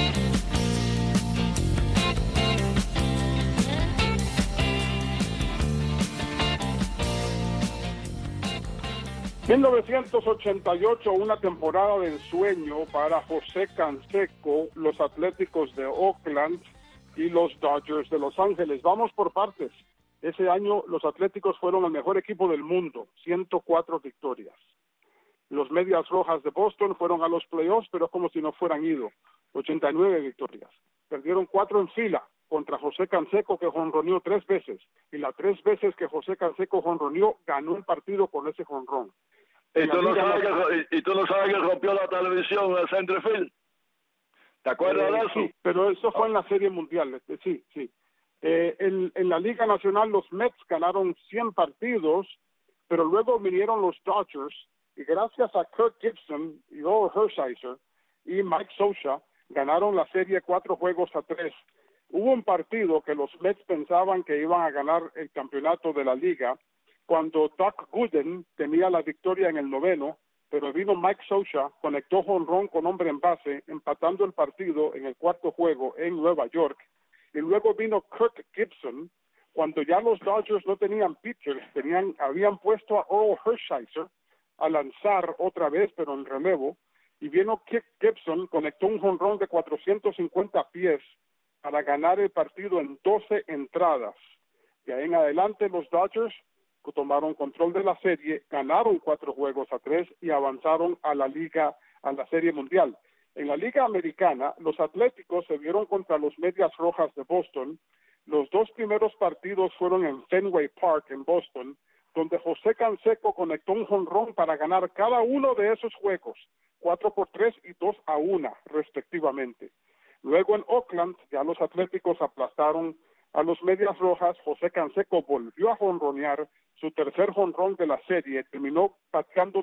C: 1988, una temporada de ensueño para José Canseco, los Atléticos de Oakland y los Dodgers de Los Ángeles. Vamos por partes. Ese año los Atléticos fueron el mejor equipo del mundo, 104 victorias. Los Medias Rojas de Boston fueron a los playoffs, pero como si no fueran ido, 89 victorias. Perdieron 4 en fila contra José Canseco, que jonroneó 3 veces, y las 3 veces que José Canseco jonroneó, ganó el partido con ese jonrón.
D: ¿Y tú no sabes que rompió la televisión en el center field? ¿Te acuerdas de eso?
C: Sí, pero eso fue en la Serie Mundial, sí. En la Liga Nacional los Mets ganaron 100 partidos, pero luego vinieron los Dodgers, y gracias a Kirk Gibson y Orel Hershiser y Mike Scioscia, ganaron la serie 4-3. Hubo un partido que los Mets pensaban que iban a ganar el campeonato de la liga, cuando Doc Gooden tenía la victoria en el 9º, pero vino Mike Scioscia, conectó jonrón con hombre en base, empatando el partido en el 4º juego en Nueva York, y luego vino Kirk Gibson, cuando ya los Dodgers no tenían pitchers, habían puesto a Orel Hershiser a lanzar otra vez, pero en relevo, y vino Kirk Gibson, conectó un jonrón de 450 pies para ganar el partido en 12 entradas. De ahí en adelante los Dodgers tomaron control de la serie, ganaron 4-3 y avanzaron a la Serie Mundial. En la Liga Americana, los Atléticos se vieron contra los Medias Rojas de Boston. Los 2 primeros partidos fueron en Fenway Park, en Boston, donde José Canseco conectó un jonrón para ganar cada uno de esos juegos, 4-3 y 2-1, respectivamente. Luego en Oakland, ya los Atléticos aplastaron a los Medias Rojas. José Canseco volvió a jonronear su tercer jonrón de la serie, terminó bateando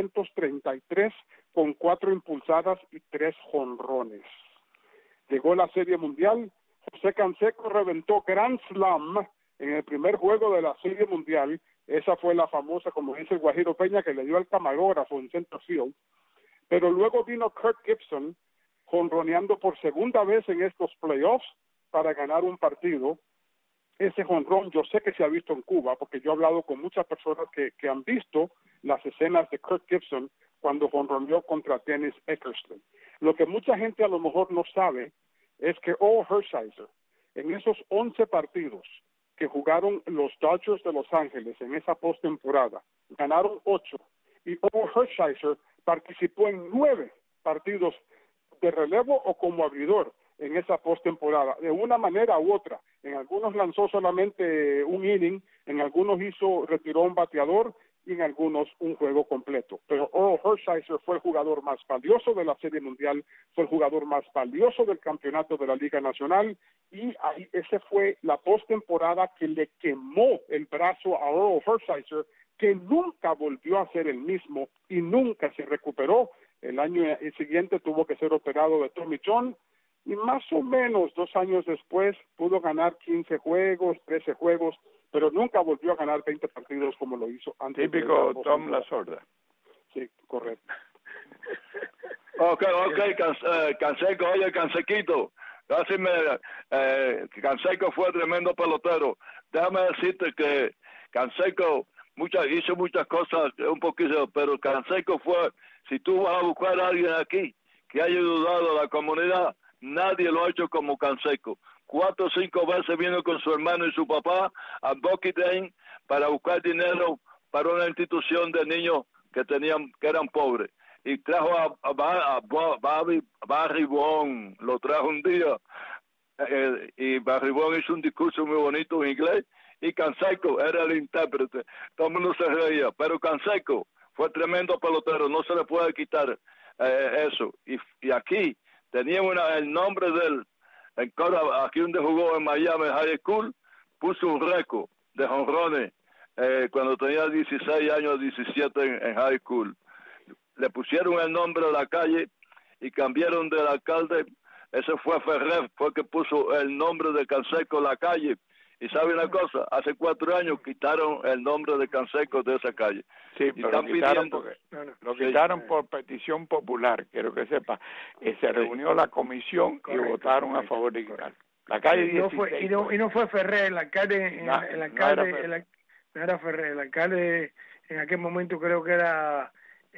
C: 333 con 4 impulsadas y 3 jonrones. Llegó la Serie Mundial. José Canseco reventó Grand Slam en el primer juego de la Serie Mundial. Esa fue la famosa, como dice el Guajiro Peña, que le dio al camarógrafo en center field. Pero luego vino Kirk Gibson jonroneando por segunda vez en estos playoffs para ganar un partido. Ese jonrón yo sé que se ha visto en Cuba, porque yo he hablado con muchas personas que han visto las escenas de Kirk Gibson cuando jonroneó contra Dennis Eckersley. Lo que mucha gente a lo mejor no sabe es que Orel Hershiser, en esos 11 partidos que jugaron los Dodgers de Los Ángeles en esa postemporada, ganaron 8, y Orel Hershiser participó en 9 partidos de relevo o como abridor en esa postemporada, de una manera u otra. En algunos lanzó solamente un inning, en algunos retiró un bateador y en algunos un juego completo. Pero Orel Hershiser fue el jugador más valioso de la Serie Mundial, fue el jugador más valioso del campeonato de la Liga Nacional, y ahí esa fue la postemporada que le quemó el brazo a Orel Hershiser, que nunca volvió a ser el mismo y nunca se recuperó. El año siguiente tuvo que ser operado de Tommy John, y más o menos 2 años después pudo ganar 15 juegos, 13 juegos, pero nunca volvió a ganar 20 partidos como lo hizo antes.
E: Típico Tom La Sorda.
C: Sí, correcto.
D: Ok, Canseco, oye, Cansequito, Canseco fue tremendo pelotero. Déjame decirte que Canseco hizo muchas cosas un poquito, pero Canseco fue, si tú vas a buscar a alguien aquí que haya ayudado a la comunidad, nadie lo ha hecho como Canseco. 4 o 5 veces vino con su hermano y su papá a Bucky Dane para buscar dinero para una institución de niños que eran pobres. Y trajo a Barry Bond, lo trajo un día, y Barry Bond hizo un discurso muy bonito en inglés, y Canseco era el intérprete. Todo el mundo se reía, pero Canseco fue tremendo pelotero, no se le puede quitar eso. Y aquí teníamos el nombre de él, aquí donde jugó en Miami High School, puso un récord de jonrones cuando tenía 16 años, 17 en high school. Le pusieron el nombre de la calle y cambiaron del alcalde. Ese fue Ferrer, fue que puso el nombre de Canseco en la calle. Y sabe una cosa, hace 4 años quitaron el nombre de Canseco de esa calle.
E: Sí, pero lo quitaron por petición popular, quiero que sepa. Se reunió la comisión y votaron a favor de quitar. La calle 16.
F: Y no fue Ferrer, el alcalde, no era Ferrer, el alcalde en aquel momento creo que era...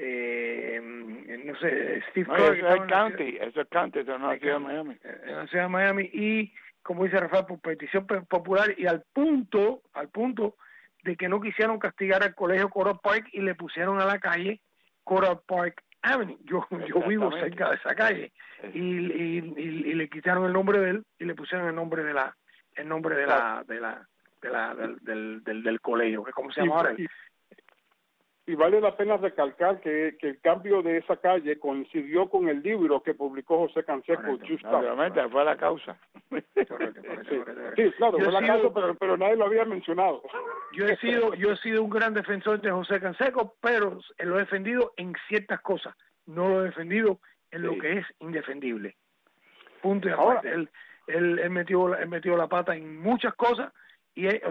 F: no sé, Steve Kerr.
E: Eso es County, eso no es la ciudad de Miami.
F: La ciudad de Miami, y como dice Rafael, por petición popular, y al punto de que no quisieron castigar al colegio Coral Park y le pusieron a la calle Coral Park Avenue. Yo vivo cerca de esa calle, y le quitaron el nombre de él y le pusieron el nombre del colegio, que es como se llama ahora.
C: Y vale la pena recalcar que el cambio de esa calle coincidió con el libro que publicó José Canseco, Just Stop.
E: Obviamente fue la causa.
C: Sí, claro, fue la causa, pero nadie lo había mencionado.
F: Yo he sido un gran defensor de José Canseco, pero lo he defendido en ciertas cosas, no lo he defendido en lo que es indefendible. Punto y aparte. Él metió la pata en muchas cosas, y él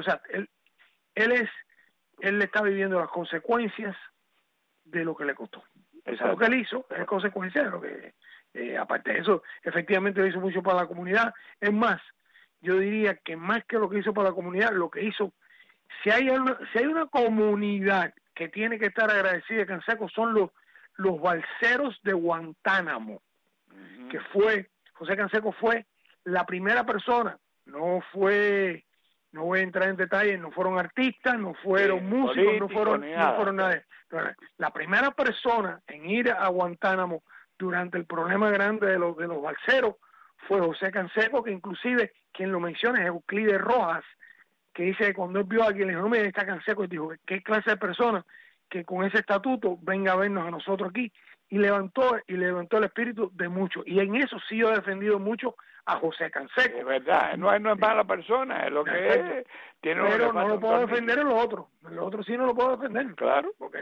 F: está viviendo las consecuencias de lo que le costó. Eso es lo que él hizo, es consecuencia de lo que, aparte de eso, efectivamente lo hizo mucho para la comunidad. Es más, yo diría que más que lo que hizo para la comunidad, lo que hizo, si hay una comunidad que tiene que estar agradecida de Canseco, son los balseros de Guantánamo, que José Canseco fue la primera persona, no voy a entrar en detalles, no fueron artistas, no fueron músicos, no fueron nadie. La primera persona en ir a Guantánamo durante el problema grande de los balseros fue José Canseco, que inclusive quien lo menciona es Euclides Rojas, que dice que cuando él vio a alguien le dijo, no, mira, está Canseco, y dijo, ¿qué clase de persona que con ese estatuto venga a vernos a nosotros aquí? Y levantó el espíritu de muchos. Y en eso sí yo he defendido mucho a José Canseco.
E: Es verdad, no es mala persona, es lo que es.
F: Pero no lo puedo defender en los otros. En los otros sí no lo puedo defender.
E: Claro.
F: Porque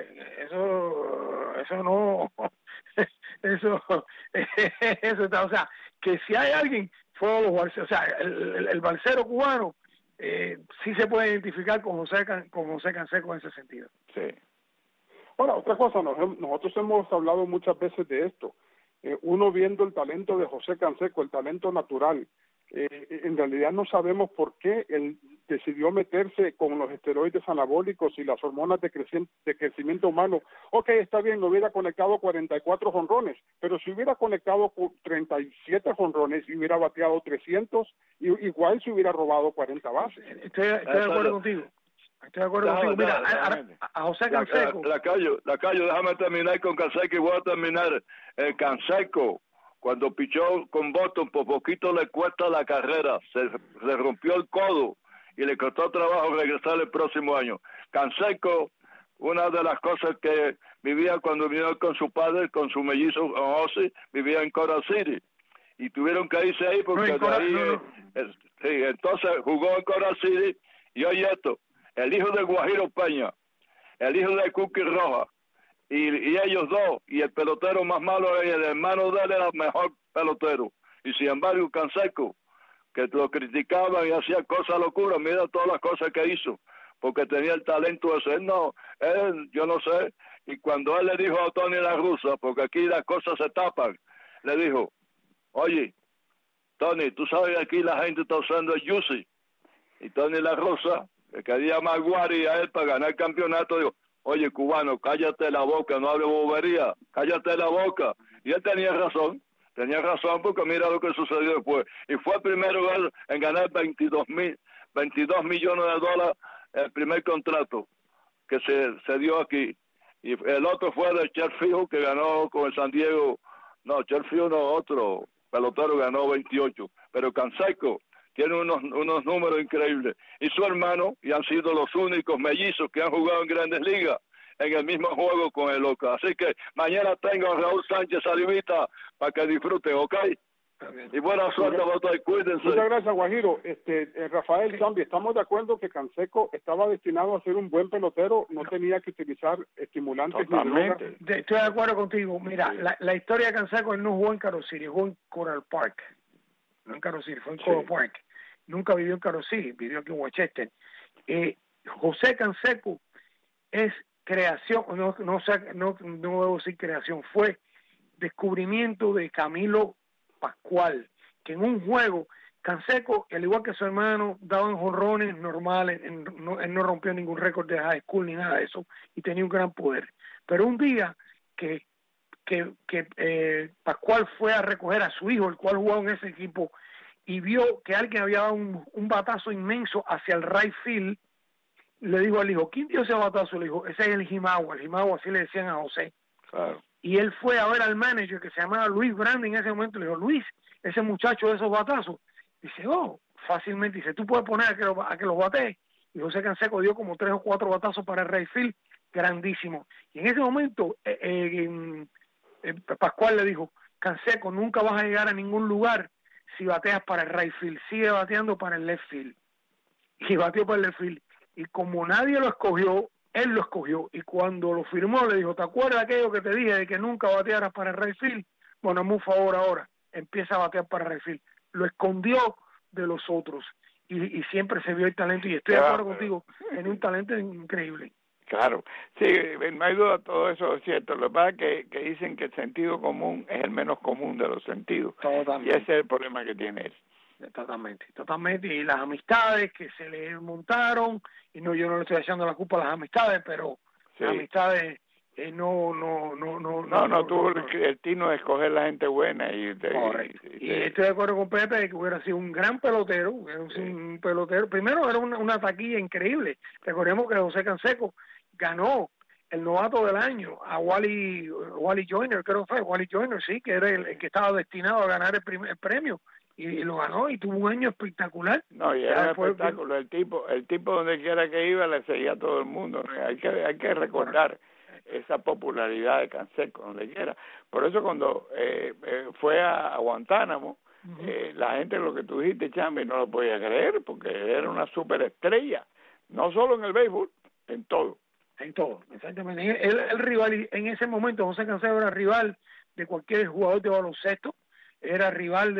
F: eso no... eso está, o sea, que si hay alguien, fueron los balseros, o sea, el balsero cubano sí se puede identificar con José Canseco en ese sentido.
E: Sí.
C: Ahora, otra cosa, nosotros hemos hablado muchas veces de esto. Uno viendo el talento de José Canseco, el talento natural, en realidad no sabemos por qué él decidió meterse con los esteroides anabólicos y las hormonas de crecimiento humano. Ok, está bien, no hubiera conectado 44 jonrones, pero si hubiera conectado 37 jonrones y hubiera bateado 300, igual se hubiera robado 40 bases.
F: Estoy de acuerdo contigo. Estoy de acuerdo contigo. Mira, a José Canseco.
D: La callo, déjame terminar con Canseco y voy a terminar. Canseco, cuando pichó con Boston, por poquito le cuesta la carrera. Se rompió el codo y le costó trabajo regresar el próximo año. Canseco, una de las cosas que vivía cuando vino con su padre, con su mellizo Ozzy, vivía en Coral City. Y tuvieron que irse ahí porque entonces jugó en Coral City. Y oye esto, el hijo de Guajiro Peña, el hijo de Cookie Roja, y ellos dos, y el pelotero más malo, el hermano de él era el mejor pelotero. Y sin embargo, Canseco, que lo criticaban y hacía cosas locuras, mira todas las cosas que hizo, porque tenía el talento de ser. Yo no sé. Y cuando él le dijo a Tony La Russa, porque aquí las cosas se tapan, le dijo, oye, Tony, tú sabes que aquí la gente está usando el Juicy. Y Tony La Russa le quería más guari a él para ganar el campeonato. Digo, oye, cubano, cállate la boca, no hable bobería, cállate la boca. Y él tenía razón porque mira lo que sucedió después. Y fue el primer lugar en ganar 22 millones de dólares el primer contrato que se dio aquí. Y el otro fue de Cherfield, que ganó con el San Diego. No, Cherfield no, otro pelotero ganó 28. Pero Canseco tiene unos números increíbles. Y su hermano, y han sido los únicos mellizos que han jugado en Grandes Ligas en el mismo juego con el Oca. Así que mañana tengo a Raúl Sánchez Salivita para que disfruten, ¿ok? Y buena suerte a todos, cuídense.
C: Muchas gracias, Guajiro. Rafael Zambi, estamos de acuerdo que Canseco estaba destinado a ser un buen pelotero, no tenía que utilizar estimulantes.
F: Totalmente. Estoy de acuerdo contigo. Mira, la historia de Canseco, él no jugó en Carol City, jugó en Coral Park. No en Carol City, fue en Coral Park. Nunca vivió en Carol City, vivió aquí en Westchester. José Canseco es creación, no debo decir creación, fue descubrimiento de Camilo Pascual, que en un juego, Canseco, al igual que su hermano, daban jonrones normales, él no rompió ningún récord de high school ni nada de eso, y tenía un gran poder. Pero un día que Pascual fue a recoger a su hijo, el cual jugaba en ese equipo, y vio que alguien había dado un batazo inmenso hacia el right field, le dijo al hijo, ¿quién dio ese batazo? Le dijo, ese es el Jimagua así le decían a José. Claro. Y él fue a ver al manager que se llamaba Luis Branding en ese momento, le dijo, Luis, ese muchacho de esos batazos. Dice, fácilmente, dice, tú puedes poner a que los bate. Y José Canseco dio como 3 o 4 batazos para el right field, grandísimo. Y en ese momento, Pascual le dijo, Canseco, nunca vas a llegar a ningún lugar si bateas para el right field, sigue bateando para el left field. Y bateó para el left field. Y como nadie lo escogió, él lo escogió. Y cuando lo firmó, le dijo, ¿te acuerdas aquello que te dije de que nunca batearas para el right field? Bueno, hazme un favor ahora, empieza a batear para el right field. Lo escondió de los otros. Y siempre se vio el talento. Y estoy de acuerdo contigo, tiene un talento increíble.
E: Claro, sí, no hay duda, todo eso es cierto. Lo que pasa es que dicen que el sentido común es el menos común de los sentidos. Totalmente. Y ese es el problema que tiene él.
F: Totalmente, y las amistades que se le montaron, y yo no le estoy echando la culpa a las amistades, pero las amistades no
E: tuvo el tino de escoger la gente buena. Y
F: estoy de acuerdo con Pepe de que hubiera sido un gran pelotero, un pelotero, primero era una taquilla increíble. Recordemos que José Canseco ganó el novato del año a Wally Joyner, creo que fue Wally Joyner, sí, que era el que estaba destinado a ganar el premio. Y lo ganó y tuvo un año espectacular.
E: No, y era un espectáculo. El tipo donde quiera que iba le seguía a todo el mundo. Hay que recordar esa popularidad de Canseco donde quiera. Por eso cuando fue a Guantánamo, la gente, lo que tú dijiste, Chambi, no lo podía creer porque era una superestrella, no solo en el béisbol, en todo.
F: En todo, exactamente. El rival, en ese momento José Canseco era rival de cualquier jugador de baloncesto. Era rival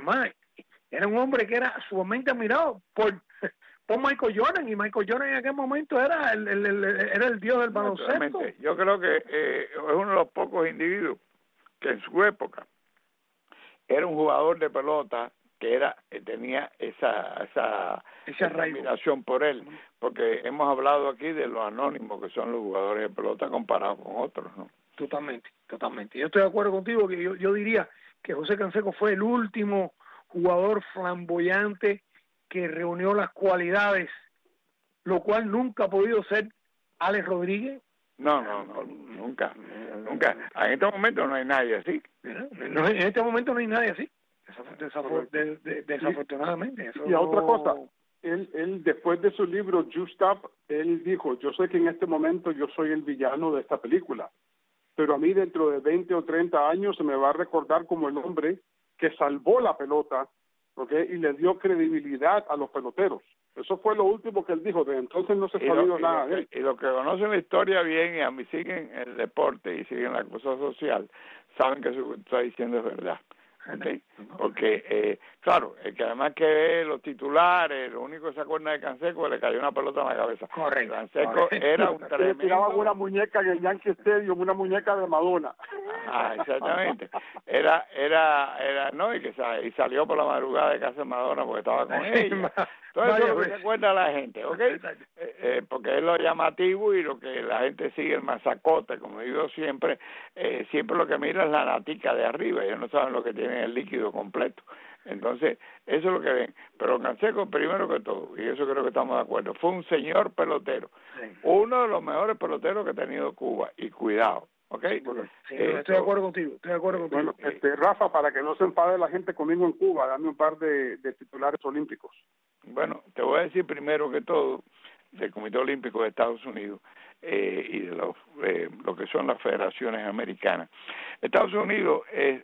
F: era un hombre que era sumamente admirado por Michael Jordan, y Michael Jordan en aquel momento era el dios del baloncesto.
E: Yo creo que es uno de los pocos individuos que en su época era un jugador de pelota que tenía esa admiración por él, porque hemos hablado aquí de los anónimos que son los jugadores de pelota comparados con otros, ¿no?
F: Totalmente. Yo estoy de acuerdo contigo que yo diría que José Canseco fue el último jugador flamboyante que reunió las cualidades, lo cual nunca ha podido ser Alex Rodríguez.
E: No, nunca. En este momento no hay nadie así.
F: En este momento no hay nadie así, desafortunadamente.
C: Y otra cosa, él después de su libro Juiced Up, él dijo, yo sé que en este momento yo soy el villano de esta película, pero a mí dentro de 20 o 30 años se me va a recordar como el hombre que salvó la pelota, ¿okay? Y le dio credibilidad a los peloteros. Eso fue lo último que él dijo. De entonces no se ha sabido nada de él.
E: Y los que conocen la historia bien y a mí siguen el deporte y siguen la cosa social, saben que eso que está diciendo es verdad. ¿okay? Porque, claro, el que además que ve los titulares, lo único que se acuerda de Canseco, le cayó una pelota en la cabeza.
F: Correcto.
E: Canseco era un tremendo...
C: Le tiraban una muñeca en el Yankee Stadium, una muñeca de Madonna.
E: Exactamente. Era, no, y salió por la madrugada de casa de Madonna porque estaba con ella. Todo eso es lo que se acuerda la gente, ¿ok? Porque es lo llamativo y lo que la gente sigue, el masacote, como digo siempre, siempre lo que mira es la natica de arriba, ellos no saben lo que tienen el líquido completo. Entonces, eso es lo que ven. Pero Canseco, primero que todo, y eso creo que estamos de acuerdo, fue un señor pelotero, uno de los mejores peloteros que ha tenido Cuba, y cuidado. ¿Okay?
F: Sí, estoy de acuerdo contigo,
C: Bueno, Rafa, para que no se enfade la gente conmigo en Cuba, dame un par de titulares olímpicos.
E: Bueno, te voy a decir primero que todo del Comité Olímpico de Estados Unidos y de lo que son las federaciones americanas. Estados Unidos es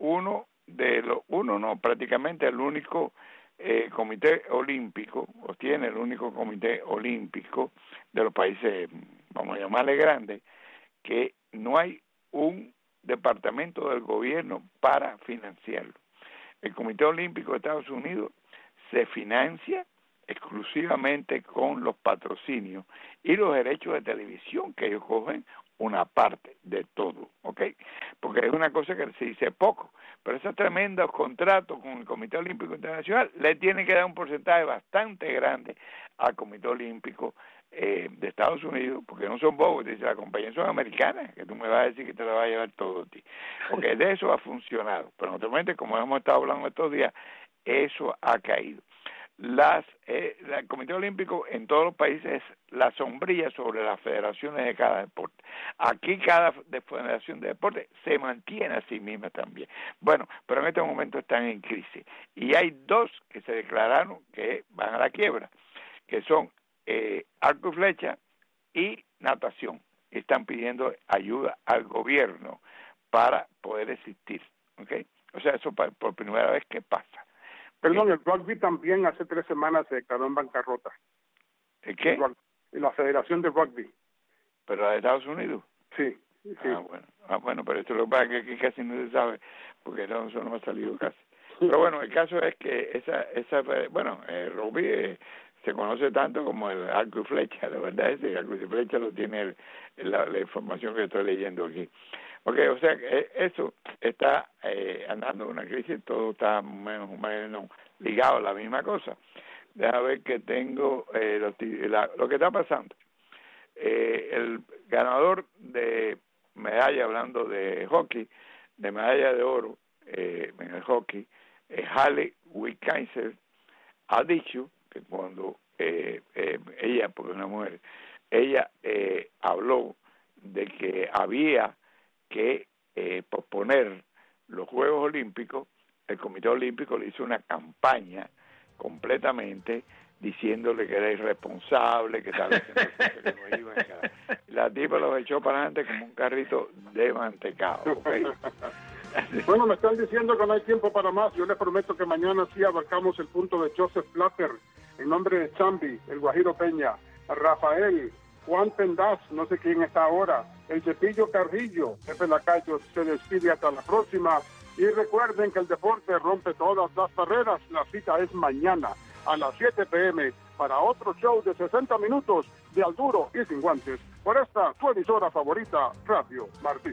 E: prácticamente el único comité olímpico, o tiene el único comité olímpico de los países, vamos a llamarle grandes, que no hay un departamento del gobierno para financiarlo. El Comité Olímpico de Estados Unidos se financia exclusivamente con los patrocinios y los derechos de televisión, que ellos cogen una parte de todo, ¿ok? Porque es una cosa que se dice poco, pero esos tremendos contratos con el Comité Olímpico Internacional le tienen que dar un porcentaje bastante grande al Comité Olímpico de Estados Unidos, porque no son bobos, dice, las compañías son americanas, que tú me vas a decir que te la va a llevar todo a ti, porque de eso ha funcionado, pero naturalmente, como hemos estado hablando estos días, eso ha caído. El Comité Olímpico en todos los países es la sombrilla sobre las federaciones de cada deporte. Aquí cada federación de deporte se mantiene a sí misma también. Bueno, pero en este momento están en crisis. Y hay dos que se declararon que van a la quiebra, que son arco y flecha y natación. Están pidiendo ayuda al gobierno para poder existir. ¿Okay? O sea, eso por primera vez que pasa.
C: Perdón, el rugby también hace 3 semanas se declaró en bancarrota.
E: ¿El qué?
C: La Federación de Rugby.
E: ¿Pero la de Estados Unidos?
C: Sí.
E: Bueno, pero esto lo que pasa es que aquí casi no se sabe, porque eso no me ha salido casi. Pero bueno, el caso es que el rugby se conoce tanto como el arco y flecha, la verdad es que el arco y flecha lo tiene la información que estoy leyendo aquí. Okay, o sea, que eso está andando una crisis, todo está menos o menos ligado a la misma cosa. Déjame ver que tengo lo que está pasando. El ganador de medalla, hablando de hockey, de medalla de oro en el hockey, Halle Wickenheiser, ha dicho que cuando ella, porque es una mujer, ella habló de que había que posponer los Juegos Olímpicos, el Comité Olímpico le hizo una campaña completamente diciéndole que era irresponsable, que estaba haciendo cosas que no iban a quedar. La tipa los echó para adelante como un carrito de mantecado, ¿okay?
C: Bueno, me están diciendo que no hay tiempo para más. Yo les prometo que mañana sí abarcamos el punto de Joseph Blatter, en nombre de Chambi, el Guajiro Peña, Rafael, Juan Pendaz, no sé quién está ahora, el Cepillo Carrillo, Pepe Lacayo se despide hasta la próxima. Y recuerden que el deporte rompe todas las barreras. La cita es mañana a las 7 p.m. para otro show de 60 minutos de Al Duro y Sin Guantes, por esta su emisora favorita, Radio Martí.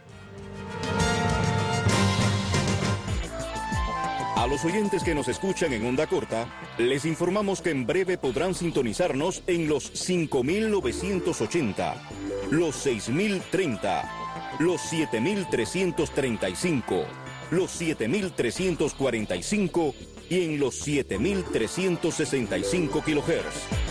K: A los oyentes que nos escuchan en onda corta, les informamos que en breve podrán sintonizarnos en los 5.980, los 6.030, los 7.335, los 7.345 y en los 7.365 kHz.